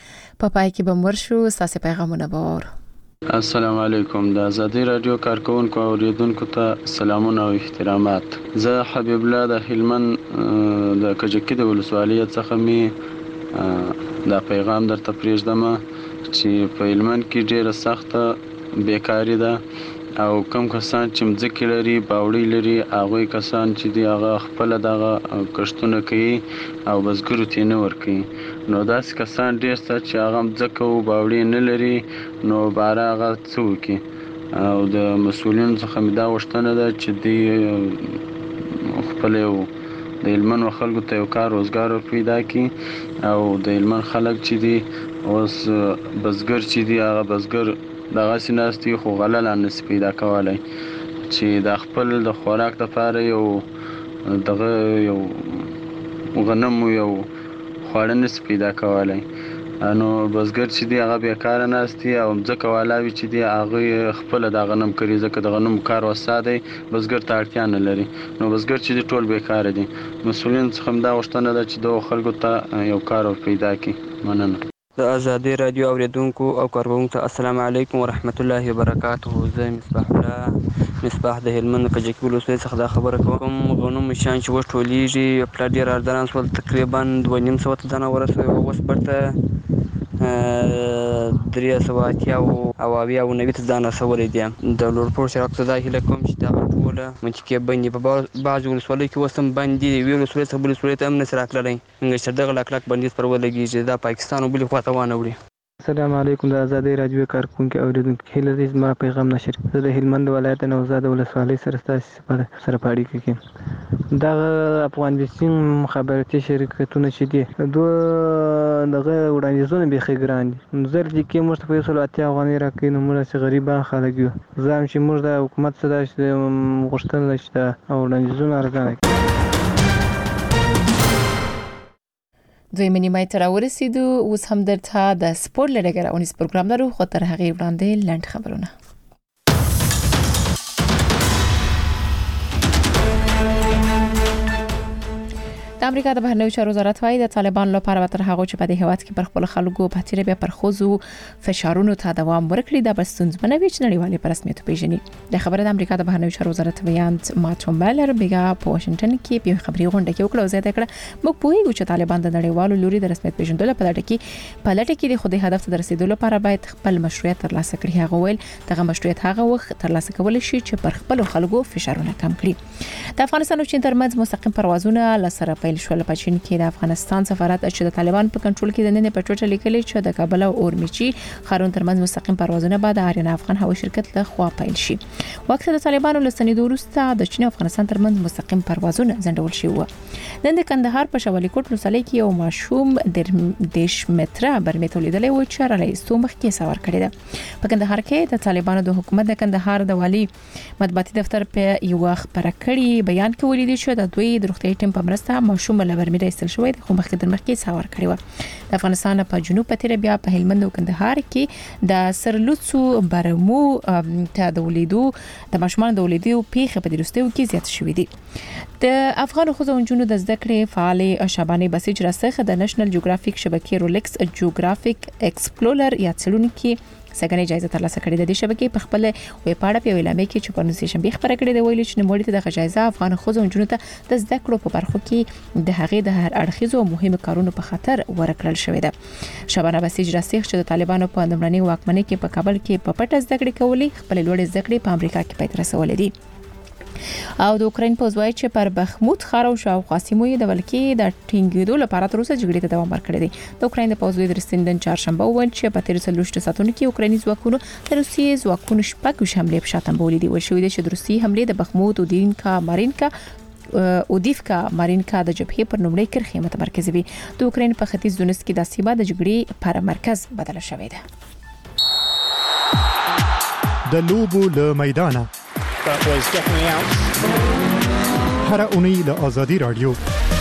په پای کې به ورشو ساسي پیغامونه باور.
السلام علیکم. د ازادي رادیو کارکونکو او اوریدونکو ته سلامونه او احترامات. زه حبیب الله د هلمند د کجکی د ولسوالیت څخه می دا پیغام درته پرېږدم چې په هلمند کې ډیره سخته بیکاری ده او کوم کسان چې مځکې لري، باوړی لري، هغوی کسان چې دی هغه خپله دغه کښتونه کوي او بزګرو ته یې نه ورکوي. نو داسې کسان ډېر شته چې هغه مځکه او باوړی نه لري، نو باره هغه څه وکړي. او د مسؤلینو څخه مې دا غوښتنه ده چې دوی خپل یو د هلمند خلکو ته یو کار روزګار پیدا کړي او د هلمند خلک چې دی اوس بزګر چې دی هغه بزګر دغسې ناست دي خو غله لا نسي پیدا کولی چې د خپل د خوراک دپاره یو دغه یو غنمو یو خواړه نسي پیدا کولی. نو بزګر چې دی هغه بیکاره ناست دي او مځکه والا وي چې دی هغوی خپله دا غنم کري، ځکه د غنمو کار وسا دی، بزګر ته اړتیا نه لري. نو بزګر چې دی ټول بیکاره دي. مسؤلینو څخه هم دا غوښتنه ده چې دغو خلکو ته یو کار پیدا کړي. مننه.
د ازادي رادیو اوریدونکو او کارکونکو ته السلام علیکم ورحمت الله وبرکاته. زه مصباح د هلمند کجکی ولسوالۍ څخه دا خبره کوم. غنمو شیان چې اوس ټولېږي پلا ډېر ارزانه شول، تقریبا 2.5 دانه ورسوي، اوس بیرته 380 او 90 دانه رسولی دي. د لوړپوړ شراکت ته دا هیله کوم چې دغه ټوله منطقې بندي په بعضې ولسوالیو کې اوس هم بند دي. یوې ولسوالۍ څخه بلې ولسوالۍ ته هم نشي راتللی، څنګه چې دغه کلک بندیز پر ولګېږي دا پاکستان او بلې خواته وانه وړي.
السلام علیکم. د ازادي رادیو کارکونکو اوریدونکو هیله ده زما پیغام نشر. زه د هلمند ولایت نوزاد ولسوالۍ سره ستاسو سره په اړیکه کې دا افغان بیسینګ مخابراتي شرکتونه چې دي دوه دغه وړاندیزونه به خګران دي زر دي کې موږ په 180 افغانۍ راکې نو موږ چې غریبان خلک یو زم چې موږ د حکومت سره غوښتنه شته او وړاندیزونه ارزانه
دوی منیمای تر ورسېدو اوس هم درته د سپورت لړګر اونیس پروګرام لرو خو تر هغه وړاندې لنډ خبرونه د امریکا د بهرنیو چارو وزارت وايي د طالبانو لپاره تر هغه چې په دې هیواد کې پر خپل خلکو په تیره بیا پر خوځو فشارونو ته دوام ورکړي د بسنځ بنوي چې نړیوالې په رسمیت پیژني د خبره د امریکا د بهرنیو چارو وزارت ویان ماتو مالر بیګه په واشنگټن کې په خبري غونډه کې وکړه او زیاته کړه موږ پوهیږو چې طالبان د نړیوالو لوري د رسمیت پیژندلو په لټه کې د خودي هدف ته رسیدو لپاره باید خپل مشروعیت ترلاسه کړي هغه ویل دغه مشروعیت هغه وخت ترلاسه کول شي چې پر خپل خلکو فشارونه کم کړي د افغانستان او چین ترمنځ مستقیم پروازونه لسره پیل شول په چین کې د افغانستان سفارت چې د طالبان په کنټرول کې د نن په ټوټه لیکلي چې د کابل او اورمچي خارون ترمنځ مستقیم پروازونه بعد آریانا افغان هوایي شرکت له خوا پیل شي وخت د طالبانو لسنیدو وروسته د چین او افغانستان ترمنځ مستقیم پروازونه ځنډول شي و نن د کندهار په شوالي کوټ ولسوالۍ کې یو ماشوم د 10 متره برمې تولیدلې و چې را لایستو مخ کې سوار کړی ده په کندهار کې د طالبانو د حکومت د کندهار د والی مطبوعاتي دفتر په یو خبره کړي بیان کې ولیدل چې د دوی د روغتي ټیم په مرسته ماشوم له برمې راستل شوی خو مخکې د مخکې سوار کړی و د افغانستان په جنوب په تیر بیا په هلمند او کندهار کې د سرلوڅو برمو ته د ولیدو د ماشومان د ولیدو پیښه په دروستیو کې زیات شوې دي د افغان خوځونجونو د زده کړې فعال شبانه بسیج راسخه د نېشنل جیوګرافیک شبکې رولکس جیوګرافیک ایکسپلورر یا څلونکي سګنې جایزه ترلاسه کړې ده د شبکې په خپل ویب پاڼه په ویلامه کې چې په نوسیشن به خبره کړې ده ویل چې نوموړي ته د جایزه افغان خوځونجونو ته د زده کړو په برخو کې د هغې د هر اړخیزو مهمو کارونو په خاطر ورکړل شوې ده شبانه بسیج راسخ چې د طالبانو په لومړنۍ واکمنۍ کې په کابل کې په پټه زده کړې کولې خپل لوړې زده کړې په امریکا کې پاتې رسولې دي او د اوکرين په ځوای چې پر بخموت خار او شاوخوا سیمو د ولکې د ټینګېدو لپاره تر اوسه جګړې ته دوام ورکړی دی د اوکرين د پوځ د رسندن چهارشنبه وویل چې په 13 ساعتونو کې اوکراني ځواکونو د روسیې ځواکونو شپږ حمله په شاتم بولې دي ول شوې چې د روسیې حمله د بخموت او دینکا مارینکا د جبهې پر نومړی کرخې متمرکز وي د اوکرين په ختیځ دونس کې د سیمه د جګړې پر مرکز بدل شوې ده
د لوبو له میدانه هر اونۍ له آزادي رادیو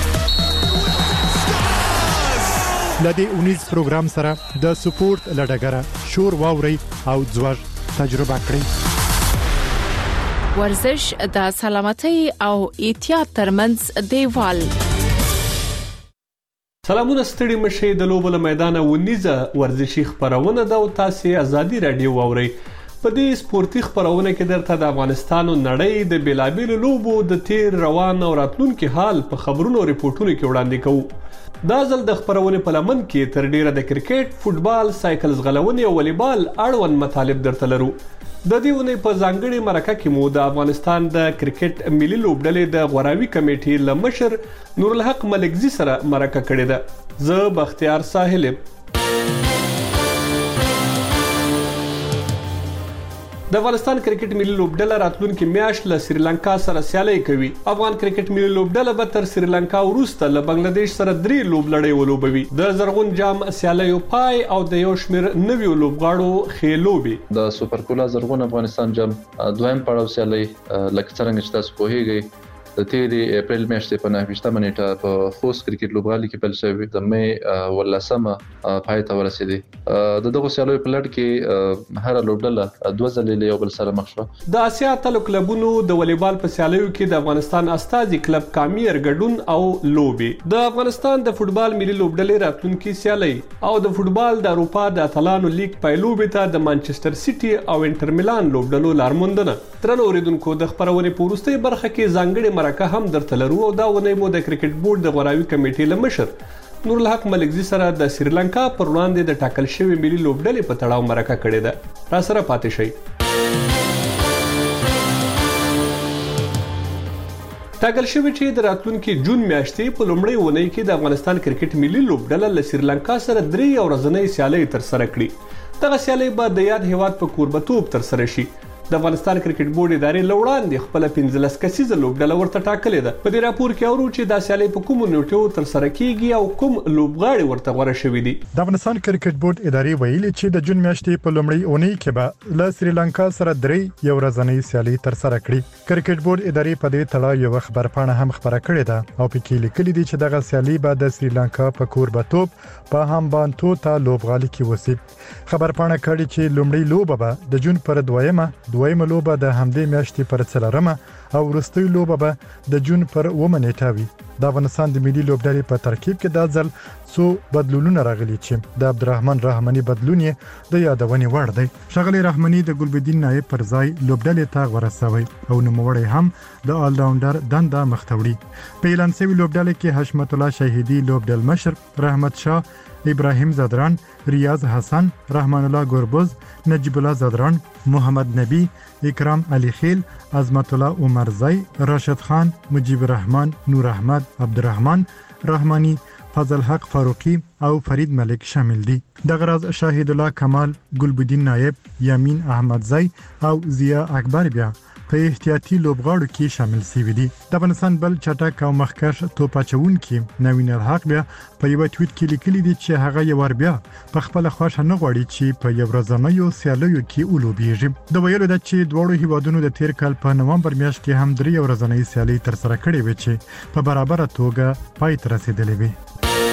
لدې اونیز پروګرام سره د سپورت لړګره شور واوري او ځوړ تجربه کړئ
ورزش د سلامتۍ او احتیاط ترمنځ دیوال
سلامونه ستړي مشه د لوبو له میدانه ونیزه ورزشي خبرونه دا او تاسو آزادي رادیو واوري په دې سپورتي خبرونه کې درته د افغانستان او نړۍ د بیلابیل لوبو د تیر روان او راتلونکو حال په خبرونو او ریپورتونو کې وړاندې کوو دا ځل د خبرونه په لمن کې تر ډیره د کرکټ، فوتبال، سایکل ځغلونې او والیبال اړوند مطالب درته لرو د دې ونې په ځانګړي مرکه کې مو د افغانستان د کرکټ ملي لوبډلې د غوراوي کمیټې لمشر نور الحق ملکزي سره مرکه کړې ده زه بختیار ساحل د افغانستان کرکټ ملي لوبډله راتلونکي میاشت له سریلانکا سره سیالي کوي افغان کرکټ ملي لوبډله به تر سریلانکا وروسته له بنگلاديش سره 3 لوبلړۍ ولوبوي د زرغون جام سیالي پای او د یو شمیر نویو لوبغاړو خېلوبي
د سوپر کولا زرغون افغانستان جام دویم پړاو سیالي لکه څنګه چې تاسو پوهیږئ د تیری اپریل میاشتې په 9 منېټه په خوست کرکټ لوبغالي کې پیل شوی د مې ولسمه پای ته ورسېدي د دغه سیالیو په لړ کې هر لوبډله 2 ځلې یو بل سره مخ شو
د آسیا تلو کلبونو د والیبال په سیالیو کې د افغانستان استازي کلب کامیر ګډون او لوبي د افغانستان د فوتبال ملي لوبډلې راتلونکي سیالي او د فوتبال د اروپا د اتلانو لیګ پایلوبي ته د مانچستر سيټي او انټر میلان لوبډلو لارموندنه ترنو اوریدونکو د خبرونه پورسته برخه کې ځانګړي مرکه هم درته لرو او دا ونې مو د کرکټ بورډ د غوراوي کمیټې لمشر نور الحق ملکزي سره د سریلانکا پر وړاندې د ټاکل شوی ملي لوبډلې په تړاو مرکه کړې ده را سره پاتې شئ ټاکل شوی چې د راتلونکي جون میاشتې په لومړۍ ونې کې د افغانستان کرکټ ملي لوبډله له سریلانکا سره 3 ورځنۍ سیالي تر سره کړي دغه سیالي به د یاد هیواد په کوربتوب تر سره شي د افغانستان کرکټ بورډ ادارې لوړاندې خپل 15 کسیزه لوبډله ورته ټاکلې ده. په دې راپور کې اورو چې دا سیالي په کوم نیټو تر سره کیږي او کوم لوبغاړي ورته غوړه شوې دي.
د افغانستان کرکټ بورډ ادارې ویلي چې د جون میاشتې په لومړۍ اونۍ کې به له سریلانکا سره 3 یو ورځنۍ سیالي تر سره کړي. کرکټ بورډ ادارې په دې تړاو یو خبرپاڼه هم خبره کړې ده او په کې لیکلي دي چې دغه سیالي به د سریلانکا په کوربتوب په همبانتو ته لوبغالي کې وسی. خبرپاڼه کړي چې لومړی لوبه به د جون پر دویمه لوبه د همدې میاشتې پر 4مه او وروستۍ لوبه به د جون پر 9مه نیټه وي. د افغانستان د ملي لوبډلې په ترکیب کې د ځل څو بدلونونه راغلي چې د عبدالرحمن رحماني بدلون یې د یادونې وړ دی. ښاغلی رحماني د ګلبدین نایب پر ځای لوبډلې ته ورسوي او نوموړی هم د آل راونډر دنده مختوړي. په اعلان شوی لوبډلې کې حشمت الله شهیدی لوبډل مشر، رحمت شاه، ابراهیم زدران، ریاض حسن، رحمان الله گربز، نجیب الله زدران، محمد نبی، اکرام علی خیل، عظمت الله عمرزی، راشد خان، مجیب الرحمن، نور احمد، عبدالرحمن رحمانی، فضل حق فاروقی او فرید ملک شامل دي. د غراز شاهد الله کمال، ګلبدین نایب، یامین احمدزی او ضیا اکبر بیا په احتیاطي لوبغاړو کې شامل شوي دي. د افغانستان بل چټک او مخکښ توپ اچوونکي نوین الحق بیا په یو ټویټ کې لیکلي دي چې هغه یو ور بیا په خپل خوښه نه غواړي چې په یو ورځنیو سیالیو کې ولوبېږي. د ویلو ده چې دواړو هیوادونو د تیر کال په نومبر میاشت کې هم 3 ورځنۍ سیالي تر سره کړې وې چې په برابر توګه پای ته رسیدلې وې.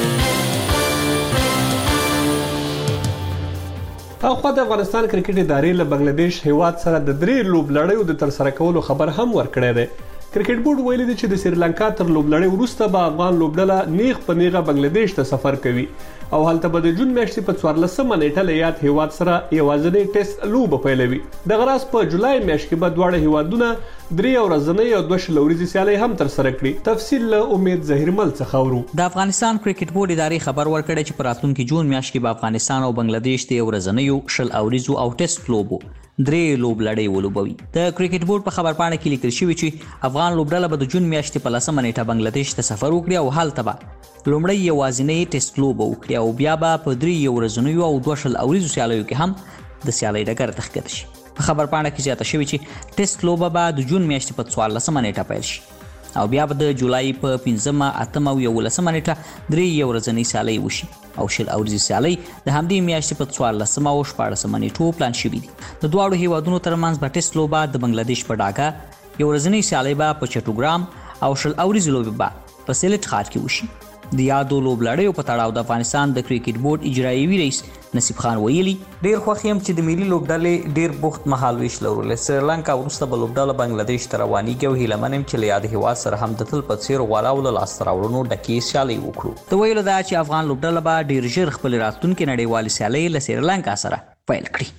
اخوا د افغانستان کرکټ ادارې له بنگلاديش هیواد سره د 3 لوبلړیو د تر سره کولو خبر هم ورکړی دی. کرکټ بورډ ویلي دی چې د سریلانکا تر لوبلړۍ وروسته به افغان لوبډله نیغ په نیغه بنگلاديش ته سفر کوي او هلته به د جون میاشتې په 14مه نیټه له یاد هیواد سره یوازینی ټیسټ لوبه پیلوي. د غراس په جولای میاشت کې به دواړه هیوادونه 3 ورځنۍ او 2 شلوريزي سیالۍ هم تر سره کړي. تفصیل له امید زهیرمل څخه اورو.
د افغانستان کرکټ بورډ ادارې خبر ورکړی چې په راتلونکي جون میاشت کې به افغانستان او بنگلاديش د ورځنیو شل اوریزو او ټیسټ لوبو 3 لوبلړۍ ولوبوي. د کرکټ بورډ په خبرپاڼه کې لیکل شوی چې افغان لوبډله به د جون میاشتې په 10مه نیټه بنگلاديش ته سفر وکړي او هلته به لومړی یوازینی ټیسټ لوبه وکړي او بیا به په 3 ورځنیو او 2 شل اوریزو سیالیو کې هم د سیالۍ ډګر ته ښکته شي. په خبرپاڼه کې زیاته شوی چې ټیسټ لوبه به د جون میاشتې په 14مه نیټه پیل شي او بیا به د جولای په 5مه، 8مه او 11مه نیټه 3 ورځنۍ سیالۍ وشي او شل اوریزي سیالۍ د همدې میاشتې په 14مه او 14مه نیټو پلان شوي دي. د دواړو هیوادونو ترمنځ به ټیسټ لوبه د بنگلاديش په ډاکا، یو ورځنۍ سیالۍ به په چټوګرام او شل اوریزي لوبه به په سیلټ ښار کې وشي. د یادو لوبلړیو په تړاو د افغانستان د کرکټ بورډ اجرایوي رئیس نصیب خان ویلي، ډیر خوښ یم چې د ملي لوبډلې ډیر بوخت مهالویش لرو. له سریلانکا وروسته به لوبډله بنگلاديش ته روانېږي او هیله من یم چې له یاد هیواد سره هم د تل په څیر غوره او له لاسته راوړنو ډکې سیالۍ وکړو. د ویلو ده چې افغان لوبډله به ډیر ژر خپل راتلونکي نړیوالې سیالۍ له سریلانکا سره پیل کړي.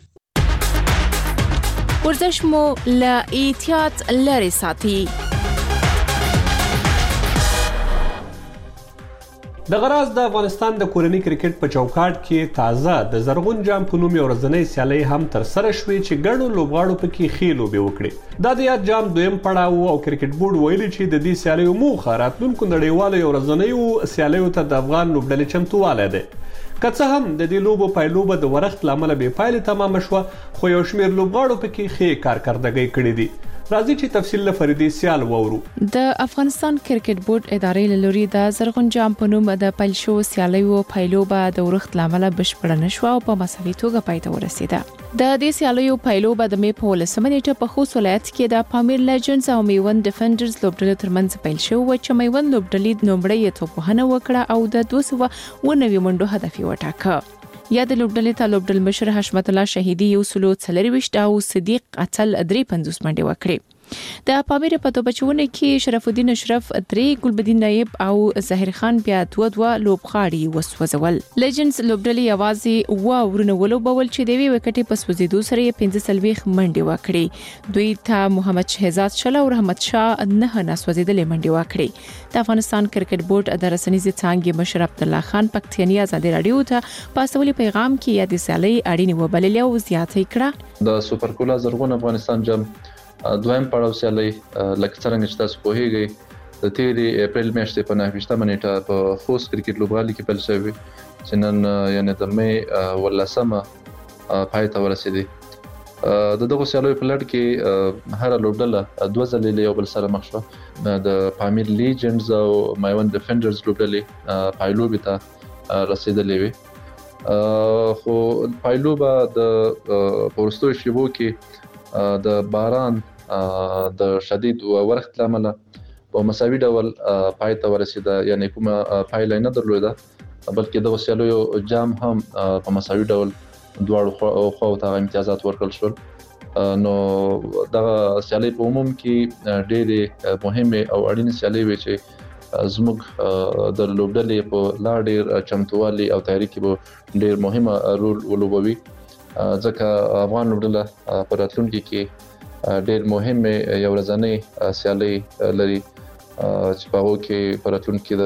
ورزش مو له احتیاط لرې ساتي.
د غراس د افغانستان د کورنۍ کرکټ په چوکاټ کې تازه د زرغون جام په نوم یو ورځنۍ سیالۍ هم تر سره شوې چې ګڼو لوبغاړو پکې ښې لوبې وکړې. دا د یاد جام 2م پړاو او کرکټ بورډ ویلي چې د دې سیالیو موخه راتلونکو نړیوالو یو ورځنیو سیالیو ته د افغان لوبډلې چمتووالی دی. که څه هم د دې لوبو پایلوبه د ورښت له امله بې پایلې تمامه شوه، خو یو شمېر لوبغاړو پکې ښې کارکردګۍ کړې دي. راځي چې تفصیل له فریدي سیال وورو.
د افغانستان کرکټ بورډ ادارې له لوري د زرغون جام په نوم د پیل شو سیالیو پایلوبه د ورښت له امله بشپړه نشوه او په مساوي توګه پای ته ورسیده. د دې سیالیو پایلوبه د مې په 15مه نیټه په خوست ولایت کې د پامیر لیجنډز او میوند ډیفندرز لوبډلو ترمنځ پیل شو چې میوند لوبډلې نومړی توپوهنه وکړه او د 290 منډو هدف یې وټاکه. یا د لوبډلې ته لوبډل مشر حشمت الله شهیدی 140 او صدیق اتل 53 منډې وکړې. د پامیر په توپچونه کې شرف الدین اشرف 3، ګلبدین نایب او ظاهر خان بیا 2 لوبغاړي وسوځول. لیجنډز لوبډلې یوازې ورونه ولوبول چې د وی وکټې په سوځېدو سره 15 منډې وکړې. دوی ته محمد شهزاد شل او رحمت شاه 9 نسوځېدلې منډې وکړې. د افغانستان کرکټ بورډ د رسنیزي څانګې مشر عبد الله خان پکتیانی آزادي رادیو ته پاسولي پیغام کې یاد سیالۍ اړینې وبللې او زیاتې کړه.
د سوپر کولا زرغون افغانستان جام 2م پړاو سیالۍ لکه څنګه چې تاسو پوهیږئ د 3 اپریل میاشتې په 9مه نیټه په خوست کرکټ لوبغالي کې پیل شوې چې نن یعنی د مې 18مه پای ته ورسېدې. د دغه سیالیو په لړ کې هر لوبډله 2 ځلې یو بل سره مخ شو د پامیر لیجنډز او مایوند ډیفندرز لوبډلې پایلوبې ته رسیدلې وي خو پایلوبه د پورستو شیبو کې د باران د شدید ورښت لامل په مساوي ډول پای ته ورسیده یعنی کومه پایله نه درلوده بلکې د وسیلو جام هم په مساوي ډول دواړو خواو ته امتیازات ورکړل شول نو دا سیالي په عموم کې ډېرې مهمه او اړینه سیالي وي چې زموږ د لوبډلې په لا ډېر چمتووالي او تیاری کې به ډېر مهمه رول ولوبوي ځکه افغان لوبډله په راتلونکي کې ډېر مهمه یو ورځنۍ سیالي لري چې په هغه کې په راتلونکي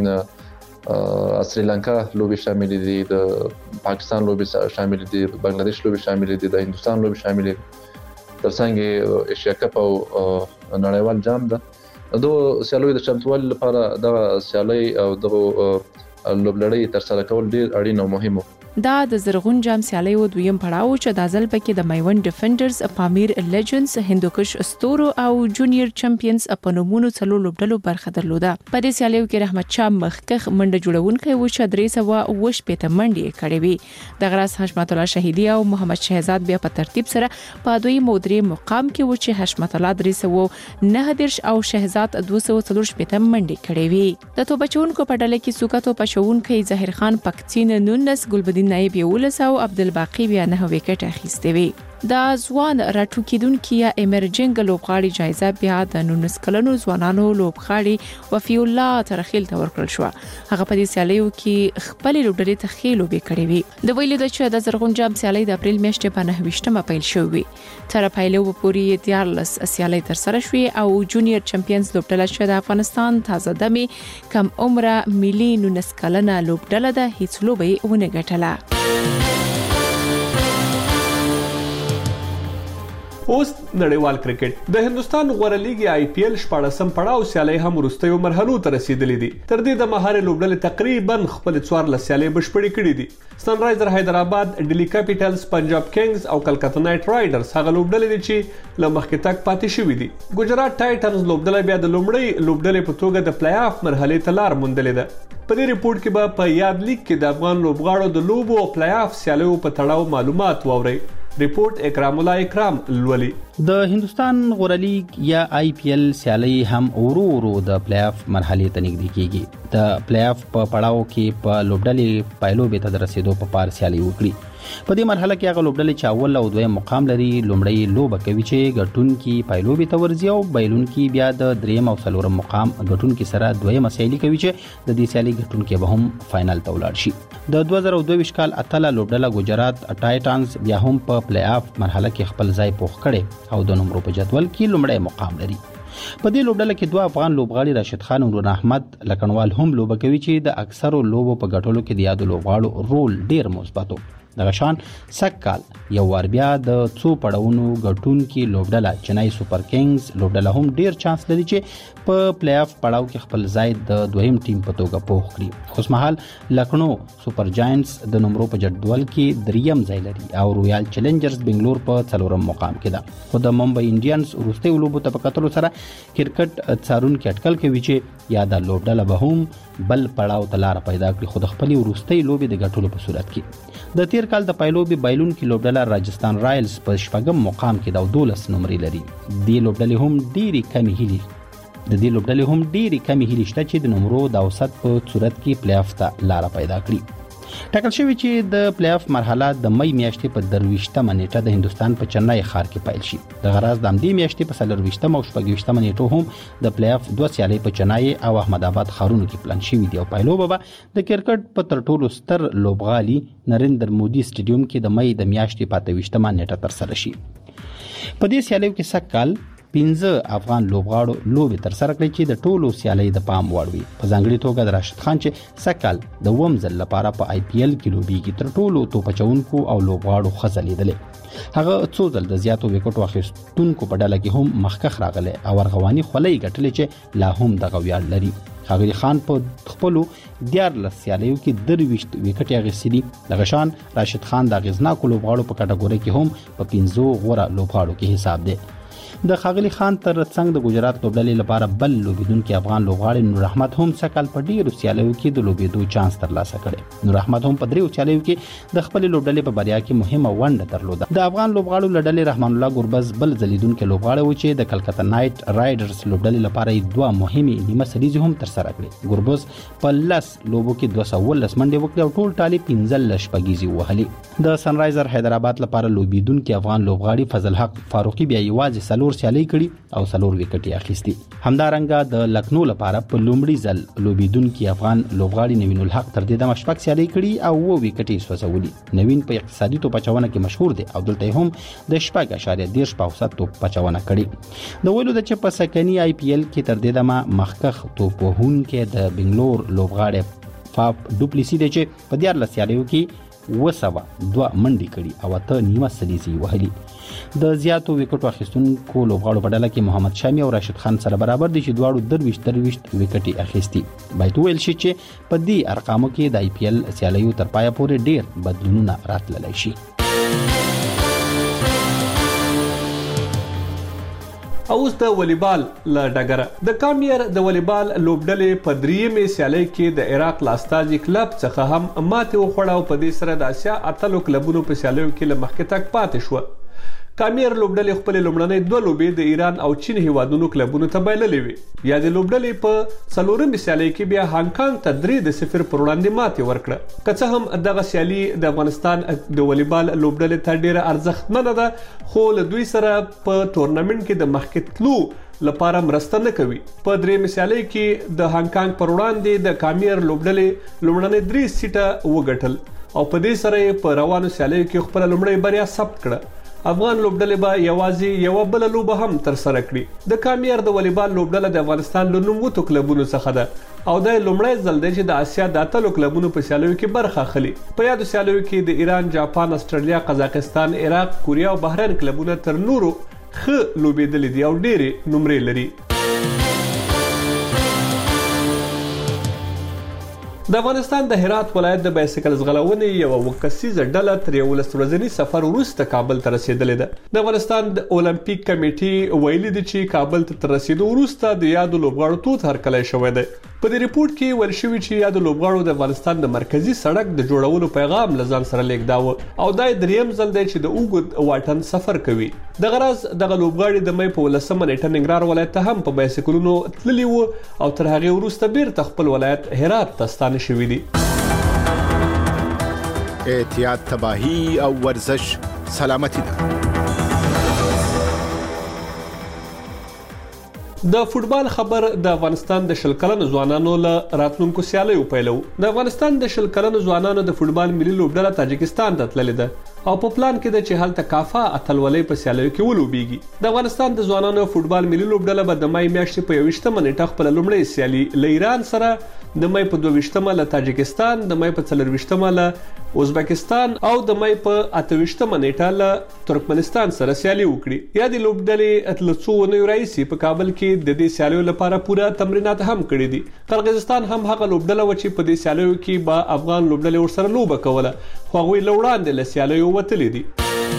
د سریلانکا لوبي شامل دي د پاکستان لوبي شامل دي د بنگلاديش لوبي شامل دي د هندستان لوبي شامل دي ترڅنګ ایشیا کپ او نړیوال جام ده دو سیالوي د چمتووالي لپاره د سیالي او د لوبلړۍ تر سره کول ډیر اړین او مهم
دا د زرغون جام سیالي و دویم پړاو چې د ځل پکې د میوند ډیفندرز پامیر لیجنډز هندوکش استورو او جونیئر چمپیونز په نومونو څلور لوبډلو برخه درلوده په دې سیالیو کې رحمت شاه مخکخ منډه جوړونکی و چې 320 پته منډې کړې وي د غراس حشمت الله شهیدی او محمد شهزاد بیا په ترتیب سره په دوی مودري مقام کې و چې حشمت الله 309 او شهزاد 240 پته منډې کړې وي د توبچونکو په ډله کې سوکاتو پښونکي ظاهر خان پکتین نونس ګلبدین نایب یولس او عبدالباقی بیا 9 وکټ اخیستې وي د ځوان راټوکیدونکو یا ایمرجنګ لوبغاړي جایزه بیا د 19 کلنو ځوانانو لوبغاړي وفي الله ترخیل ته ورکړل شو هغه په دې سیالیو کې خپل لوبډلې ته خېلو به کړې وي د ویلو د چې د زرغون جام سیالي د اپریل میاشتې په 9مه پیل شوې تر پایلو پورې 14 سیالي تر سره شوې او جونیئر چمپیونز لوبډله چې د افغانستان تازه دمي کم عمره ملي 19 کلنه لوبډله د هیڅ لوبې ونه ګټله
اوس نړیوال کرکټ د هندستان غوړه لیګي آی پی ایل 14م پړاو سیالي هم وروستیو مرحلو ته رسیدلې دي تر دې د مهار لوبډلې تقریبا خپل 14 سیالي بشپړې کړې دي سن رایزر حیدرآباد ډیلی کیپټلز پنجاب کینګز او کلکتا نایټ رایډرز هغه لوبډلې دي چې لمخکې تک پاتې شوې دي ګجرات ټایټنز لوبډلې بیا د لومړی لوبډلې په توګه د پلی آف مرحله ته لار موندلې ده په دې ریپورت کې به په یاد لیک کې د افغان لوبغاړو د لوبو او پلی آف سیالیو په تړاو معلومات واوري ریپورت اکرام الله اکرام لولي
د هندستان غوړه لیګ یا آی پی ایل سیالي هم ورو د پلی آف مرحله ته نږدې کیږي د پلی آف په پړاو کې په لوبډلې پایلوبې ته رسیدو په پار سیالي وکړي په دې مرحله کې هغه لوبډلې چې اول او دویم مقام لري لومړی لوبه کوي چې ګټونکي پایلوبې ته ورځي او بایلونکي بیا د دریم او څلورم مقام ګټونکي سره دویمه سیالي کوي چې د دې سیالي ګټونکي به هم فائنل ته ولاړ شي د 2022 کال اتله لوبډله ګجرات ټایټنز بیا هم په پلی آف مرحله کې خپل ځای پوخ کړي او د نمبر په جدول کې لومړی مقام لري په دې لوبډله کې دوه افغان لوبغاړي راشد خان او نور احمد لکنوال هم لوبه کوي چې د اکثرو لوبو په ګټلو کې د یادو لوبغاړو رول ډیر مثبت و دغه شان سکال یو ور بیا د څو پړاوونو ګټونکي لوبډله چنای سپر کینګز لوبډله هم ډیر چانس لري چې په پلی آف پړاو کې خپل ځای د دویم ټیم په توګه پوښ کړي خو مهال لکنو سپر جاینټس د نمبر په جدول کې دریم ځای لري او رویال چیلنجرز بنگلور په څلورم مقام کې ده خو د ممبئی انډینز وروستي لوبو ته په کتلو سره کرکټ څارونکي اټکل کوي چې یا د لوبډله به هم بل پړاو ته لار پیدا کړي خو د خپل وروستي لوبي د ګټلو په صورت کې د تیر کال د پایلوبي بایلون کې لوبډله راجستان رایلز په شپږم مقام کې د 12 نمرې لري د لوبډلې هم ډېری کمی هلي شته چې د نمرو د اوسط په صورت کې پلی آف ته لار پیدا کړي ټاکل شوی چې د پلی آف مرحله د مې میاشتې په 23مه نیټه د هندستان په چنای ښار کې پیل شي د غراز د امدی میاشتې په 24مه او 25مه نیټو هم د پلی آف دوه سیالۍ په چنای او احمد آباد ښارونو کې پلان شوی دی او پایلوبه د کرکټ په تر ټولو ستر لوبغالي نریندر مودي سټیډیوم کې د مې د میاشتې په 28مه نیټه تر سره شي په دې سیالیو کې سکال 15 افغان لوبغاړو لوبي تر سره کړې چې د ټولو سیالۍ د پام وړ وي په ځانګړي توګه د راشد خان چې سکال د ومزل لپاره په آی پی ایل کې لوبيږي تر ټولو توپ چونکو او لوبغاړو خزلیدل هغه څو ځل د زیاتو وکټو اخیستونکو په ډله کې هم مخکخ راغلی او ارغواني خولۍ ګټلې چې لا هم دغه ویاړ لري. ښاغلي خان په خپلو 14 سیالیو کې 23 وکټې اخیستې دي. دغه شان راشد خان د اغیزناکو لوبغاړو په کټګورۍ کې هم په 15 غوره لوبغاړو کې حساب دی. د ښاغلي خان تر څنګ د ګجرات لوبډلې لپاره بل لوبیدونکي افغان لوبغاړي نور احمد هم سکهال په ډیرو سیالیو کې د لوبېدو چانس ترلاسه کړی. نور احمد هم په 3 سیالیو کې د خپل لوبډلې په بریا کې مهمه ونډه درلوده. د افغان لوبغاړو لړلې رحمان الله ګربز بل ځلیدونکي لوبغاړی و چې د کلکته نایټ رایډرز لوبډلې لپاره 2 مهمه نیمه سریزې هم ترسره کړې. ګربز په 10 لوبو کې 219 منډې وکړې او ټول ټالي 15 شپږیزې وهلې. د سنرایزر حیدرآباد لپاره لوبیدونکي افغان لوبغاړي فضل حق فاروقي بیا یوازې 4 سیالۍ کړي او 4 وکټې اخیستي. همدارنګه د لکنو لپاره په لومړي ځل لوبیدونکي افغان لوبغاړي نوین الحق تر دې د مشفق سیالۍ کړي او 2 وکټې سوځولي. نوین په اقتصادي توپ اچونه کې مشهور دی او دلته هم د 0.10 په اوسط توپ اچونه کړي. د ویلو د چې په سکني آی پی ایل کې تر دې دمه مخکخ توپ وهونکي د بنگلور لوبغاړي فاف ډوپلیسی دی چې په 14 سیالیو کې 202 منډې کړي او 8 نیمه سلیزې وهلي. د زیاتو وکټو اخیستونکو لوبغاړو په ډله کې محمد شامی او راشد خان سره برابر دي چې دواړو 23 وکټې اخیستي. باید ویل شي چې په دې ارقامو کې د آی پی ایل سیالیو تر پایه پورې ډیر بدلونونه راتللی شي.
اوس د والیبال له ډګره د کامیر د والیبال لوبډلې په 3مې سیالۍ کې د عراق له استازي کلب څخه هم ماتې وخوړه او په دې سره د اسیا اتلو کلبونو په سیالیو کې له مخکې تګ پاتې شوه. کامیر لوبډلې خپل لومړنۍ 2 لوبې د ایران او چین هیوادونو کلبونو ته بایللې وې. یا د لوبډلې په 4مې سیالۍ کې بیا هانګ کانګ ته 3-0 پر وړاندې ماتې ورکړه. که څه هم دغه سیالي د افغانستان د والیبال لوبډلې ته ډیره ارزښتمنه ده خو له دوی سره په ټورنمنت کې د مخکې تلو لپاره مرسته نه کوي. په 3مې سیالۍ کې د هانګ کانګ پر وړاندې د کامیر لوبډلې لومړنۍ 3 سیټه وګټل او په دې سره په روانو سیالیو کې خپل لومړی بریا ثبت کړه. افغان لوبډلې به یوازې یو بل لوبه هم تر سره کړي. د کامیر د والیبال لوبډله د افغانستان له 9 کلبونو څخه ده او د لومړی ځل دی چې د اسیا د اتلو کلبونو په سیالیو کې برخه اخلي. په یادو سیالیو کې د ایران، جاپان، استرالیا، قزاقستان، عراق، کوریا او بحرین کلبونه تر نورو ښه لوبېدلي دي او ډېرې نمرې لري. د افغانستان د هرات ولایت د بایسکل ځغلونې یو کسیزه ډله تر 11 ورځني سفر وروسته کابل ته رسیدلې ده. د افغانستان د اولمپیک کمیټې ویلي دي چې کابل ته تر رسیدو وروسته د یادو لوبغاړو توت هرکلی شوی دی. په دې ریپورت کې ویل شوي چې یادو لوبغاړو د افغانستان د مرکزی سړک د جوړولو پیغام له ځان سره لیږداوه او دا یې 3م ځل دی چې د اوږد واټن سفر کوي. دغه راز دغه لوبغاړي د مې په 18 نیټه ننګرهار ولایت ته هم په بایسکلونو تللي وو او تر هغې وروسته بیرته خپل ولایت هرات ته ستانه شوي دي.
احتیاط، تباهی او ورزش سلامتی ده.
د فوټبال خبر د افغانستان د 20 کلنو ځوانانو له راتلونکو سیالیو پیلو. د افغانستان د 20 کلنو ځوانانو د فوټبال ملي لوبډله تاجکستان ته تللې ده او په پلان کې ده چې هلته کافه اتلولۍ په سیالیو کې ولوبېږي. د افغانستان د ځوانانو فوټبال ملي لوبډله به د مای میاشتې په 21 نیټه خپل لومړی سیالي له ایران سره، د مای په 22 له تاجکستان، د مای په 24 له ازبکستان او د مای په 28 نیټه له ترکمنستان سره سیالي وکړي. یا د لوبډلې اتل څو ونیو راځي په کابل کې د دې سیالیو لپاره پوره تمرینات هم کړي دي. قرغیزستان هم هغه لوبډله و چې په دې سیالیو کې به افغان لوبډلې ورسره لوبه کوله خو هغوی له وړاندې له سیالیو وتلي دي.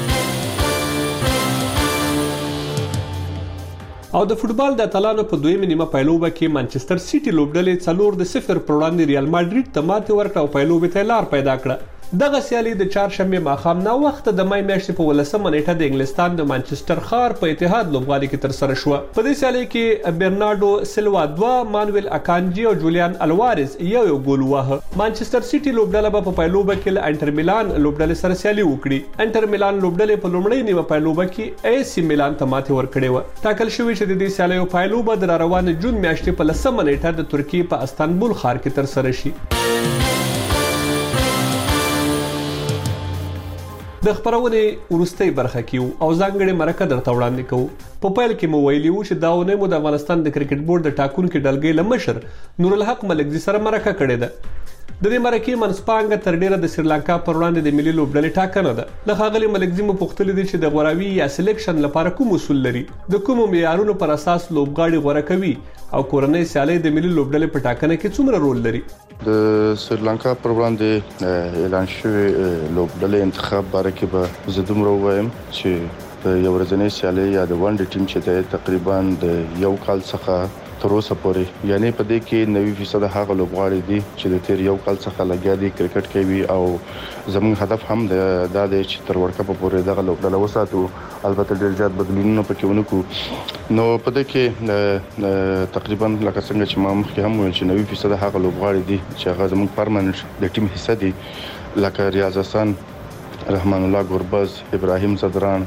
او د فوټبال د اتلانو په 2مې نیمه پیلوبه کې مانچستر سیټي لوبډلې 4-0 پر وړاندې ریال ماډریډ ته ماتې ورکړه او پیلوبې ته لار پیدا کړه. دغه سیالي د چهارشنبه ماښام نه وخت د مای میاشتې په 18 نیټه د انګلستان د مانچستر ښار په اتحاد لوبغالي کې تر سره شوه. په دې سیالي کې برناردو سیلوا 2، مانویل اکانجی او جولیان الوارز یو ګول ووهه. مانچستر سیټي لوبډله په پیلوبه کې له انټر میلان لوبډلې سره سیالي وکړي. انټر میلان لوبډلې په لومړۍ نیمه پیلوبه کې اي سي میلان ته ماتې ورکړې و. ټاکل شوی چې د دې سیالیو پیلوبه د روان جون میاشتې په 10 نیټه د ترکیې په استانبول ښار کې تر سره شي. د خبرونې وروستۍ برخه کې او ځانګړې مرکه درته وړاندې کوو. په پیل کې مو ویلي وو چې دا اونۍ مو د افغانستان د کرکټ بورډ د ټاکونکي ډلګۍ له مشر نور الحق ملکزي سره مرکه کړې ده. د دې مرکې منځپانګه تر ډیره د سریلانکا پر وړاندې د ملي لوبډلې ټاکنه ده. له ښاغلي ملکزي مو پوښتنه دي چې د غوراوي یا سلیکشن لپاره کوم اصول لري، د کوم معیارونو پر اساس لوبغاړي غوړه کوي او کورنۍ سیالي د ملي لوبډلې په ټاکنه کې څومره رول لري.
د سریلانکا پر وړاندې اعلان شوی لوبډلې انتخاب باره کې به زه دومره ووایم چې د یو ورځنۍ سیالي یا د ون ډے ټیم چې دی تقریبا د یو کال څخه تر اوسه پورې، یعنی په دې کې 90% هغه لوبغاړي دي چې د تیر یو کال څخه لګیا دي کرکټ کوي او زموږ هدف هم دا دی چې تر ورکه پورې دغه لوبډله وساتو. البته ډېر زیات بدلونونه پکې ونکړو. نو په دې کې تقریبا لکه څنګه چې ما مخکې هم ویل چې 90% هغه لوبغاړي دي چې هغه زموږ پرمننت د ټیم حصہ دي، لکه ریاض حسن، رحمان الله ګوربز، ابراهیم زدران،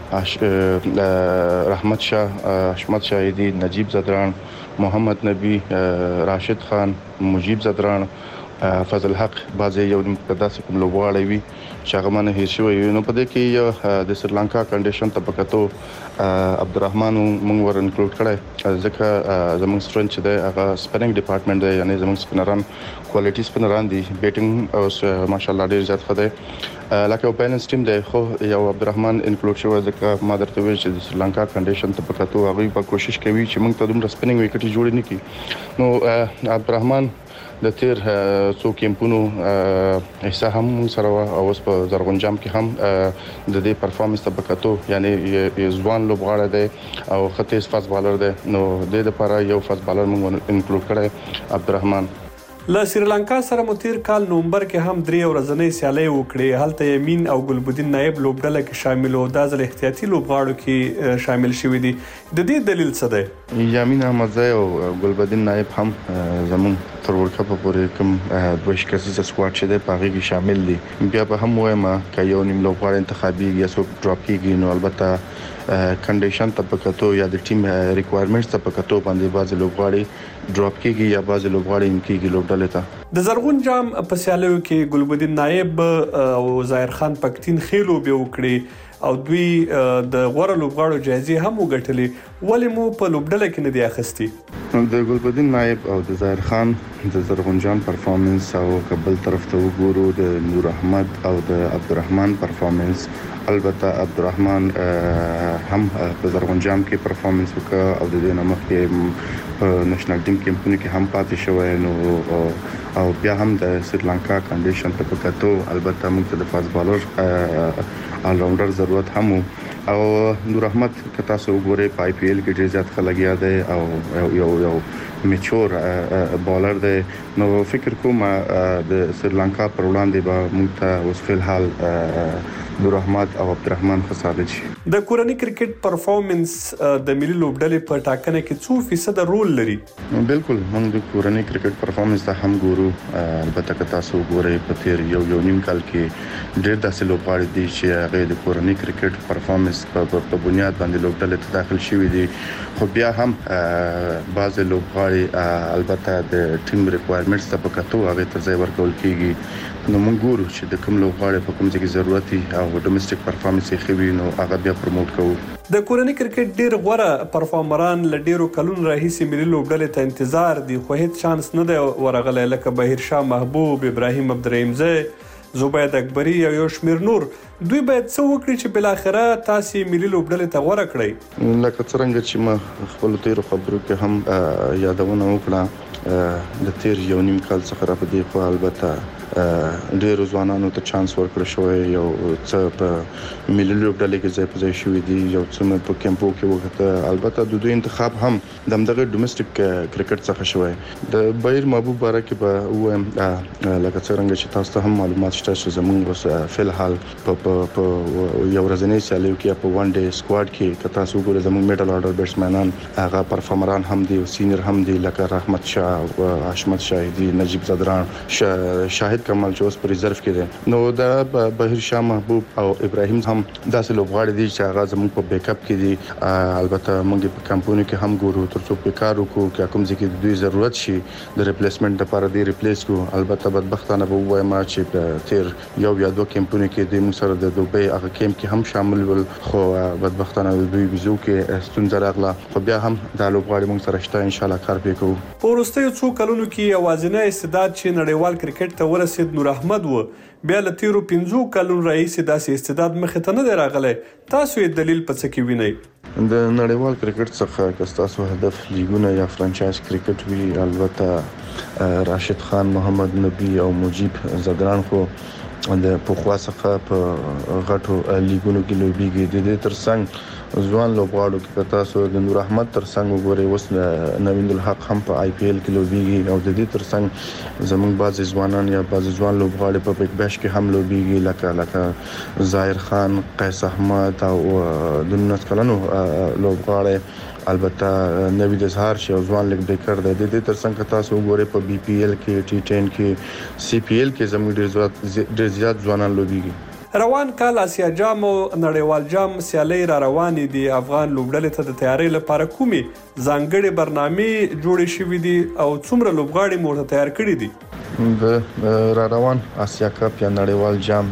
رحمت شاه، حشمت شاهدی، نجیب زدران، محمد نبی، راشد خان، مجیب زدران، فضل حق. بعضې یو داسې کوم لوبغاړی وي چې هغه مانه هیر شوی وي. نو په دې کې د سریلانکا کنډیشن ته په کتو عبدالرحمن موږ ور انکلوډ کړی، ځکه زموږ سټرنګ چې دی هغه سپیننګ ډپارټمنټ دی، یعنی زموږ سپینران کوالټي سپینران دي، بیټینګ او ماشاءالله ډېر زیات ښه دی، لکه یو بیلنس ټیم دی. خو یو عبدالرحمن انکلوډ شوی ځکه ما درته ویل چې د سریلانکا کنډیشن ته په کتو هغوی په کوشش کوي چې موږ ته دومره سپیننګ وکټې جوړې نه کړي. نو عبدالرحمن د تیر څو کیمپونو حصہ هم سره او اوس په زرغون جام کې هم د دې پرفارمنس ته بکاتو، یعنی ځوان لوبغاړی دی او ښه تیز فاست بالر دی. نو د دې لپاره یو فاست بالر موږ انکلوډ کړی عبدالرحمن.
له سریلانکا سره مو تیر کال نومبر کې هم 3 ورځنۍ سیالۍ وکړې. هلته یمین او ګلبدین نایب لوبډله کې شامل او د ځل احتیاطي لوبغاړو کې شامل شوي دي. د دې دلیل څه دی؟
یمین احمدزی او ګلبدین نایب هم زموږ تر ورکه پورې کوم 2 کسیزه سکواډ چې دی په هغې کې شامل دي. بیا به هم وایم که یو نیم لوبغاړی انتخابیږي یا څوک ډراپ کیږي، نو البته کنډیشن ته په کتو یا د ټیم ریکوایرمنټس ته په کتو باندې بعضې لوبغاړي ډراپ کیږي یا بعضې لوبغاړي هم کیږي لوبډلې ته.
د زرغون جام په سیالیو کې ګلبدین نایب او ظاهر خان پکتین ښې لوبې وکړې او دوی د غوره لوبغاړو جایزې هم وګټلې. ولې مو په لوبډله کې نه دي اخیستې؟
د ګلبدین نایب او د ظاهر خان د زرغون جام پرفارمنس او کبل طرف ته وګورو د نور احمد او د عبدالرحمن پرفارمنس، البته عبدالرحمن هم په زرغون جام کې پرفارمنس وکړ او د دې نه مخکې په نېشنل ټیم کیمپونو کې هم پاتې شوی. نو او بیا هم د سریلانکا کنډیشن ته په کتو البته موږ ته د فاست بالر آل راونډر ضرورت هم او نور احمد که تاسو وګورئ په آی پی ایل کې ډېر زیات ښه لګیا دی او یو میچور بالر دی. نو فکر کوم د سریلانکا پر وړاندې به موږ ته اوس فی الحال نور احمد او عبدالرحمن ښه ثابت شي.
د کورنۍ کرکټ پرفارمنس د ملي لوبډلې په ټاکنه کې څو فیصد رول لري؟
بالکل موږ د کورنۍ کرکټ پرفارمنس ته هم ګورو. البته که تاسو وګورئ په تیر یو نیم کال کې ډېر داسې لوبغاړي دي چې هغه د کورنۍ کرکټ پرفارمنس په بنیاد باندې لوبډلې ته داخل شوي دي. خو بیا هم بعضې لوبغاړي البته د ټیم ریکوایرمنټس ته په کتو هغې ته ځای ورکول کیږي. نو موږ ګورو چې د کوم لوبغاړي په کوم ځای کې ضرورت وي او ډومېسټک پرفارمنس یې ښه وي نو هغه بیا پروموټ کوو.
د کورنۍ کرکټ ډېر غوره پرفارمران له ډېرو کلونو راهیسې ملي لوبډلې ته انتظار دي، خو هیڅ چانس نه دی ورغلی، لکه بهیر شاه محبوب، ابراهیم عبدالرحیمزی، زبید اکبري او یو شمیر نور. دوی باید څه وکړي چې بالاخره تاسې ملي لوبډلې ته غوره کړئ؟
لکه څرنګه چې ما خپلو تیرو خبرو کې هم یادونه وکړه، د تیر یو نیم کال څخه را په دې خوا البته ډېرو ځوانانو ته چانس ورکړی شوی، یو څه په ملي لوبډلې کې ځای په ځای شوي دي، یو څه په کیمپو کې وکړه. البته د دوی انتخاب هم د همدغه ډومېسټک کرکټ څخه شوی. د بهیر محبوب باره کې به ووایم لکه څرنګه چې تاسو ته هم معلومات شته چې زموږ اوس فی الحال په یو ورځنۍ سیالیو کې په ون ډے سکواډ کې که تاسو وګورئ زموږ میډل اورډر بیټسمنان هغه پرفارمران هم دي او سینیر هم دي، لکه رحمت شاه، حشمت شاهدی، نجیب زدران، شاهد واحد کمال چې اوس په ریزرو کې دی. نو دا بهیر شاه محبوب او ابراهیم هم داسې لوبغاړي دي چې هغه زموږ په بیک اپ کې دي. البته موږ په کمپونی کې هم ګورو ترڅو په کار وکړو چې کوم ځکه د دوی ضرورت شي د ریپلیسمنت لپاره دی ریپلیس کو. البته بدبختانه به وایم چې په تیر یو یا دوه کمپونی کې د موږ سره د دوبۍ هغه کیمپ کې هم شامل ول، خو بدبختانه د دوی ویزو کې ستونزه راغله. خو بیا هم د لوبغاړي موږ سره شته، ان شاء الله کار وکړو.
په وروستیو څو کلونو کې یوازینی استعداد چې نړیوال کرکټ ته ورسید نور احمد و. بیا له تیرو 15 کلونو راهیسې داسې استعداد مخې ته نه دی راغلی. تاسو یې دلیل په څه کې وینئ؟
د نړیوال کرکټ څخه که تاسو هدف لیګونه یا فرانچایز کرکټ وی، البته راشد خان، محمد نبی او مجیب زدران خو د پخوا څخه په غټو لیګونو کې لوبېږي. د دې ترڅنګ ځوان لوبغاړو کې تاسو د نور احمد ترڅنګ وګورئ، اوس نوین الحق هم په آی پی ایل کې لوبېږي او د دې ترڅنګ زموږ بعضې ځوانان یا بعضې ځوان لوبغاړي په بیگ بیش کې هم لوبېږي، لکه ظاهر خان، قیس احمد او د 19 کلنو لوبغاړی البته نوید اظهار چې ځوان لیګ بیکر دی. د دې ترڅنګ تاسو وګورئ په بي پی ایل کې، ټي 10 کې، سی پی ایل کې زموږ ډېر زیات ځوانان لوبېږي.
روان کال آسیا جام او نړیوال جام سیالۍ را روانې دي. افغان لوبډلې ته د تیاری لپاره کومې ځانګړې برنامې جوړې شوې دي او څومره لوبغاړي مو ورته تیار کړي دي؟
د را روان آسیا کپ یا نړیوال جام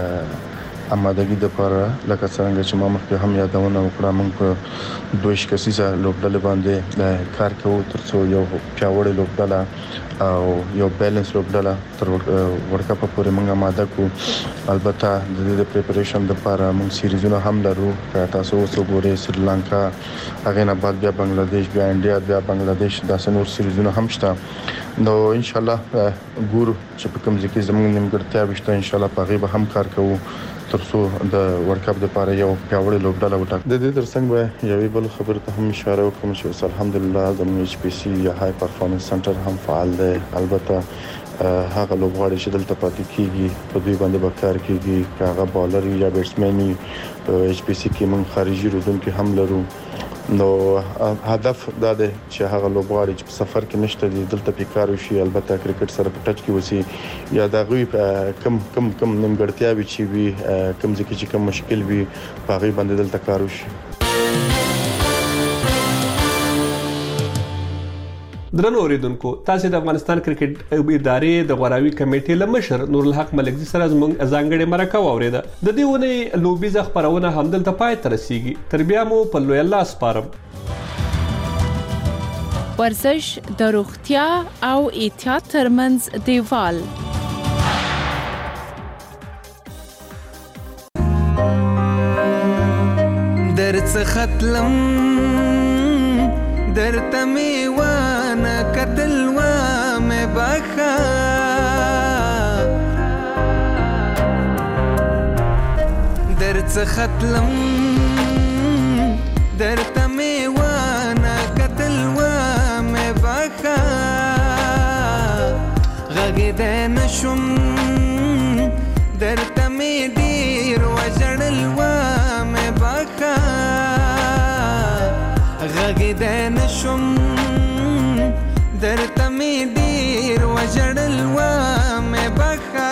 آمادګي د لپاره لکه څنګه چې ما مخکې هم یادونه وکړه، موږ په 2 کسیزه لوبډلې باندې کار کوو ترڅو یو پیاوړی لوبډله او یو بیلنس لوبډله تر ورلد کپ پورې موږ آماده کړو. البته د دې پریپریشن لپاره موږ سیریزونه هم لرو. تاسو وګورئ سریلانکا، هغه نه بعد بیا بنگلاديش، بیا انډیا، بیا بنگلاديش، داسې نور سیریزونه هم شته. نو ان شاء الله ګورو چې په کوم ځکه زموږ نیمګړتیا وشته، ان شاء الله په غیبه هم کار کوو ترڅو د ورلد کپ لپاره یو پیاوړی لوبډله وټاکو. د دې ترڅنګ به یوې بل خبرې ته هم اشاره وکړم چې الحمدلله زموږ ایچ پی سی یا های پرفارمنس سنټر هم فعال دی. البته هغه لوبغاړي چې دلته پاتې کیږي په دوی باندې به کار کیږي، که هغه بالر یا بیټسمن وي. په ایچ پی سی کې موږ خارجي روزونکي هم لرو. نو هدف دا دی چې هغه لوبغاړي چې په سفر کې نشته دي دلته په کار وشي، البته کرکټ سره په ټچ کې وسی، یا دا غوي کم نیمګړتیاوي چې وي، کم ځکه چې کم مشکل وي، په هغه باندې دلته کار وشي.
درنو اوریدونکو، تاسو د افغانستان کرکټ ادارې د غوراوي کمیټې لمشر نور الحق ملکزي سره زموږ ځانګړي مرکه واوریده. د دې ونې لوبیزه خبرونه همدلته پای ته رسیږي. تر بیا مو په لوی الله سپارم.
ورزش د روغتیا او احتیاط ترمنځ دیوال.
درڅ ختلم درته میوانه کتل و مې بخا درڅ ختلم درته میوانه کتل و مې بخا غږېدی نشم درته مې ډېر وژړل و مې بخا غږېدی نشم درته مې ډېر وژړل و مې بخا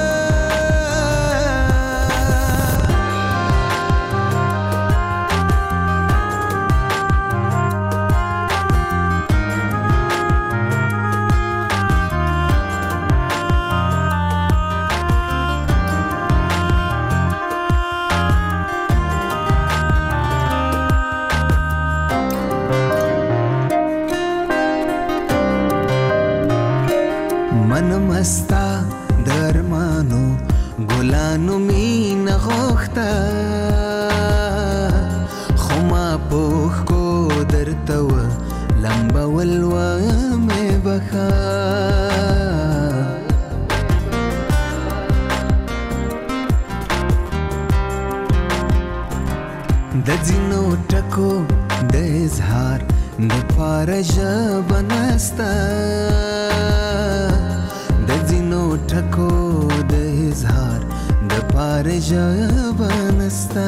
مستا درمانو ګلانو مینه غوښته خو ما پوښ کو درته و لمبول و مې بخا د ځینو ټکو د اظهار د پاره ژبه نسته ټکو د اظهار د پاره ژبه نسته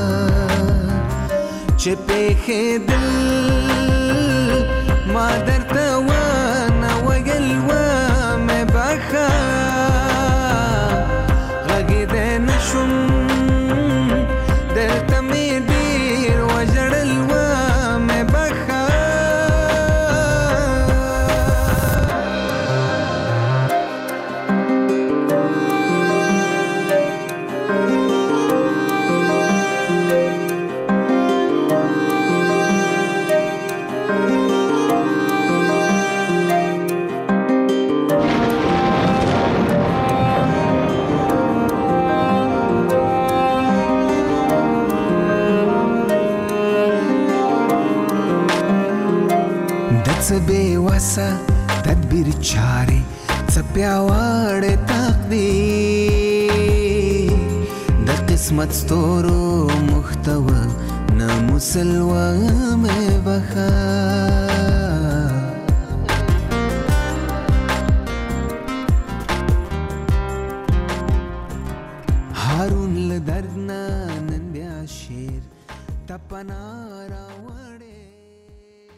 چې پېښېدل ما درته ونه ویل و مې بخا څه بې وسه تدبیر چارې څه پیاوړی تقدیر د قسمت ستورو مختوه نه مسلوه مې بخه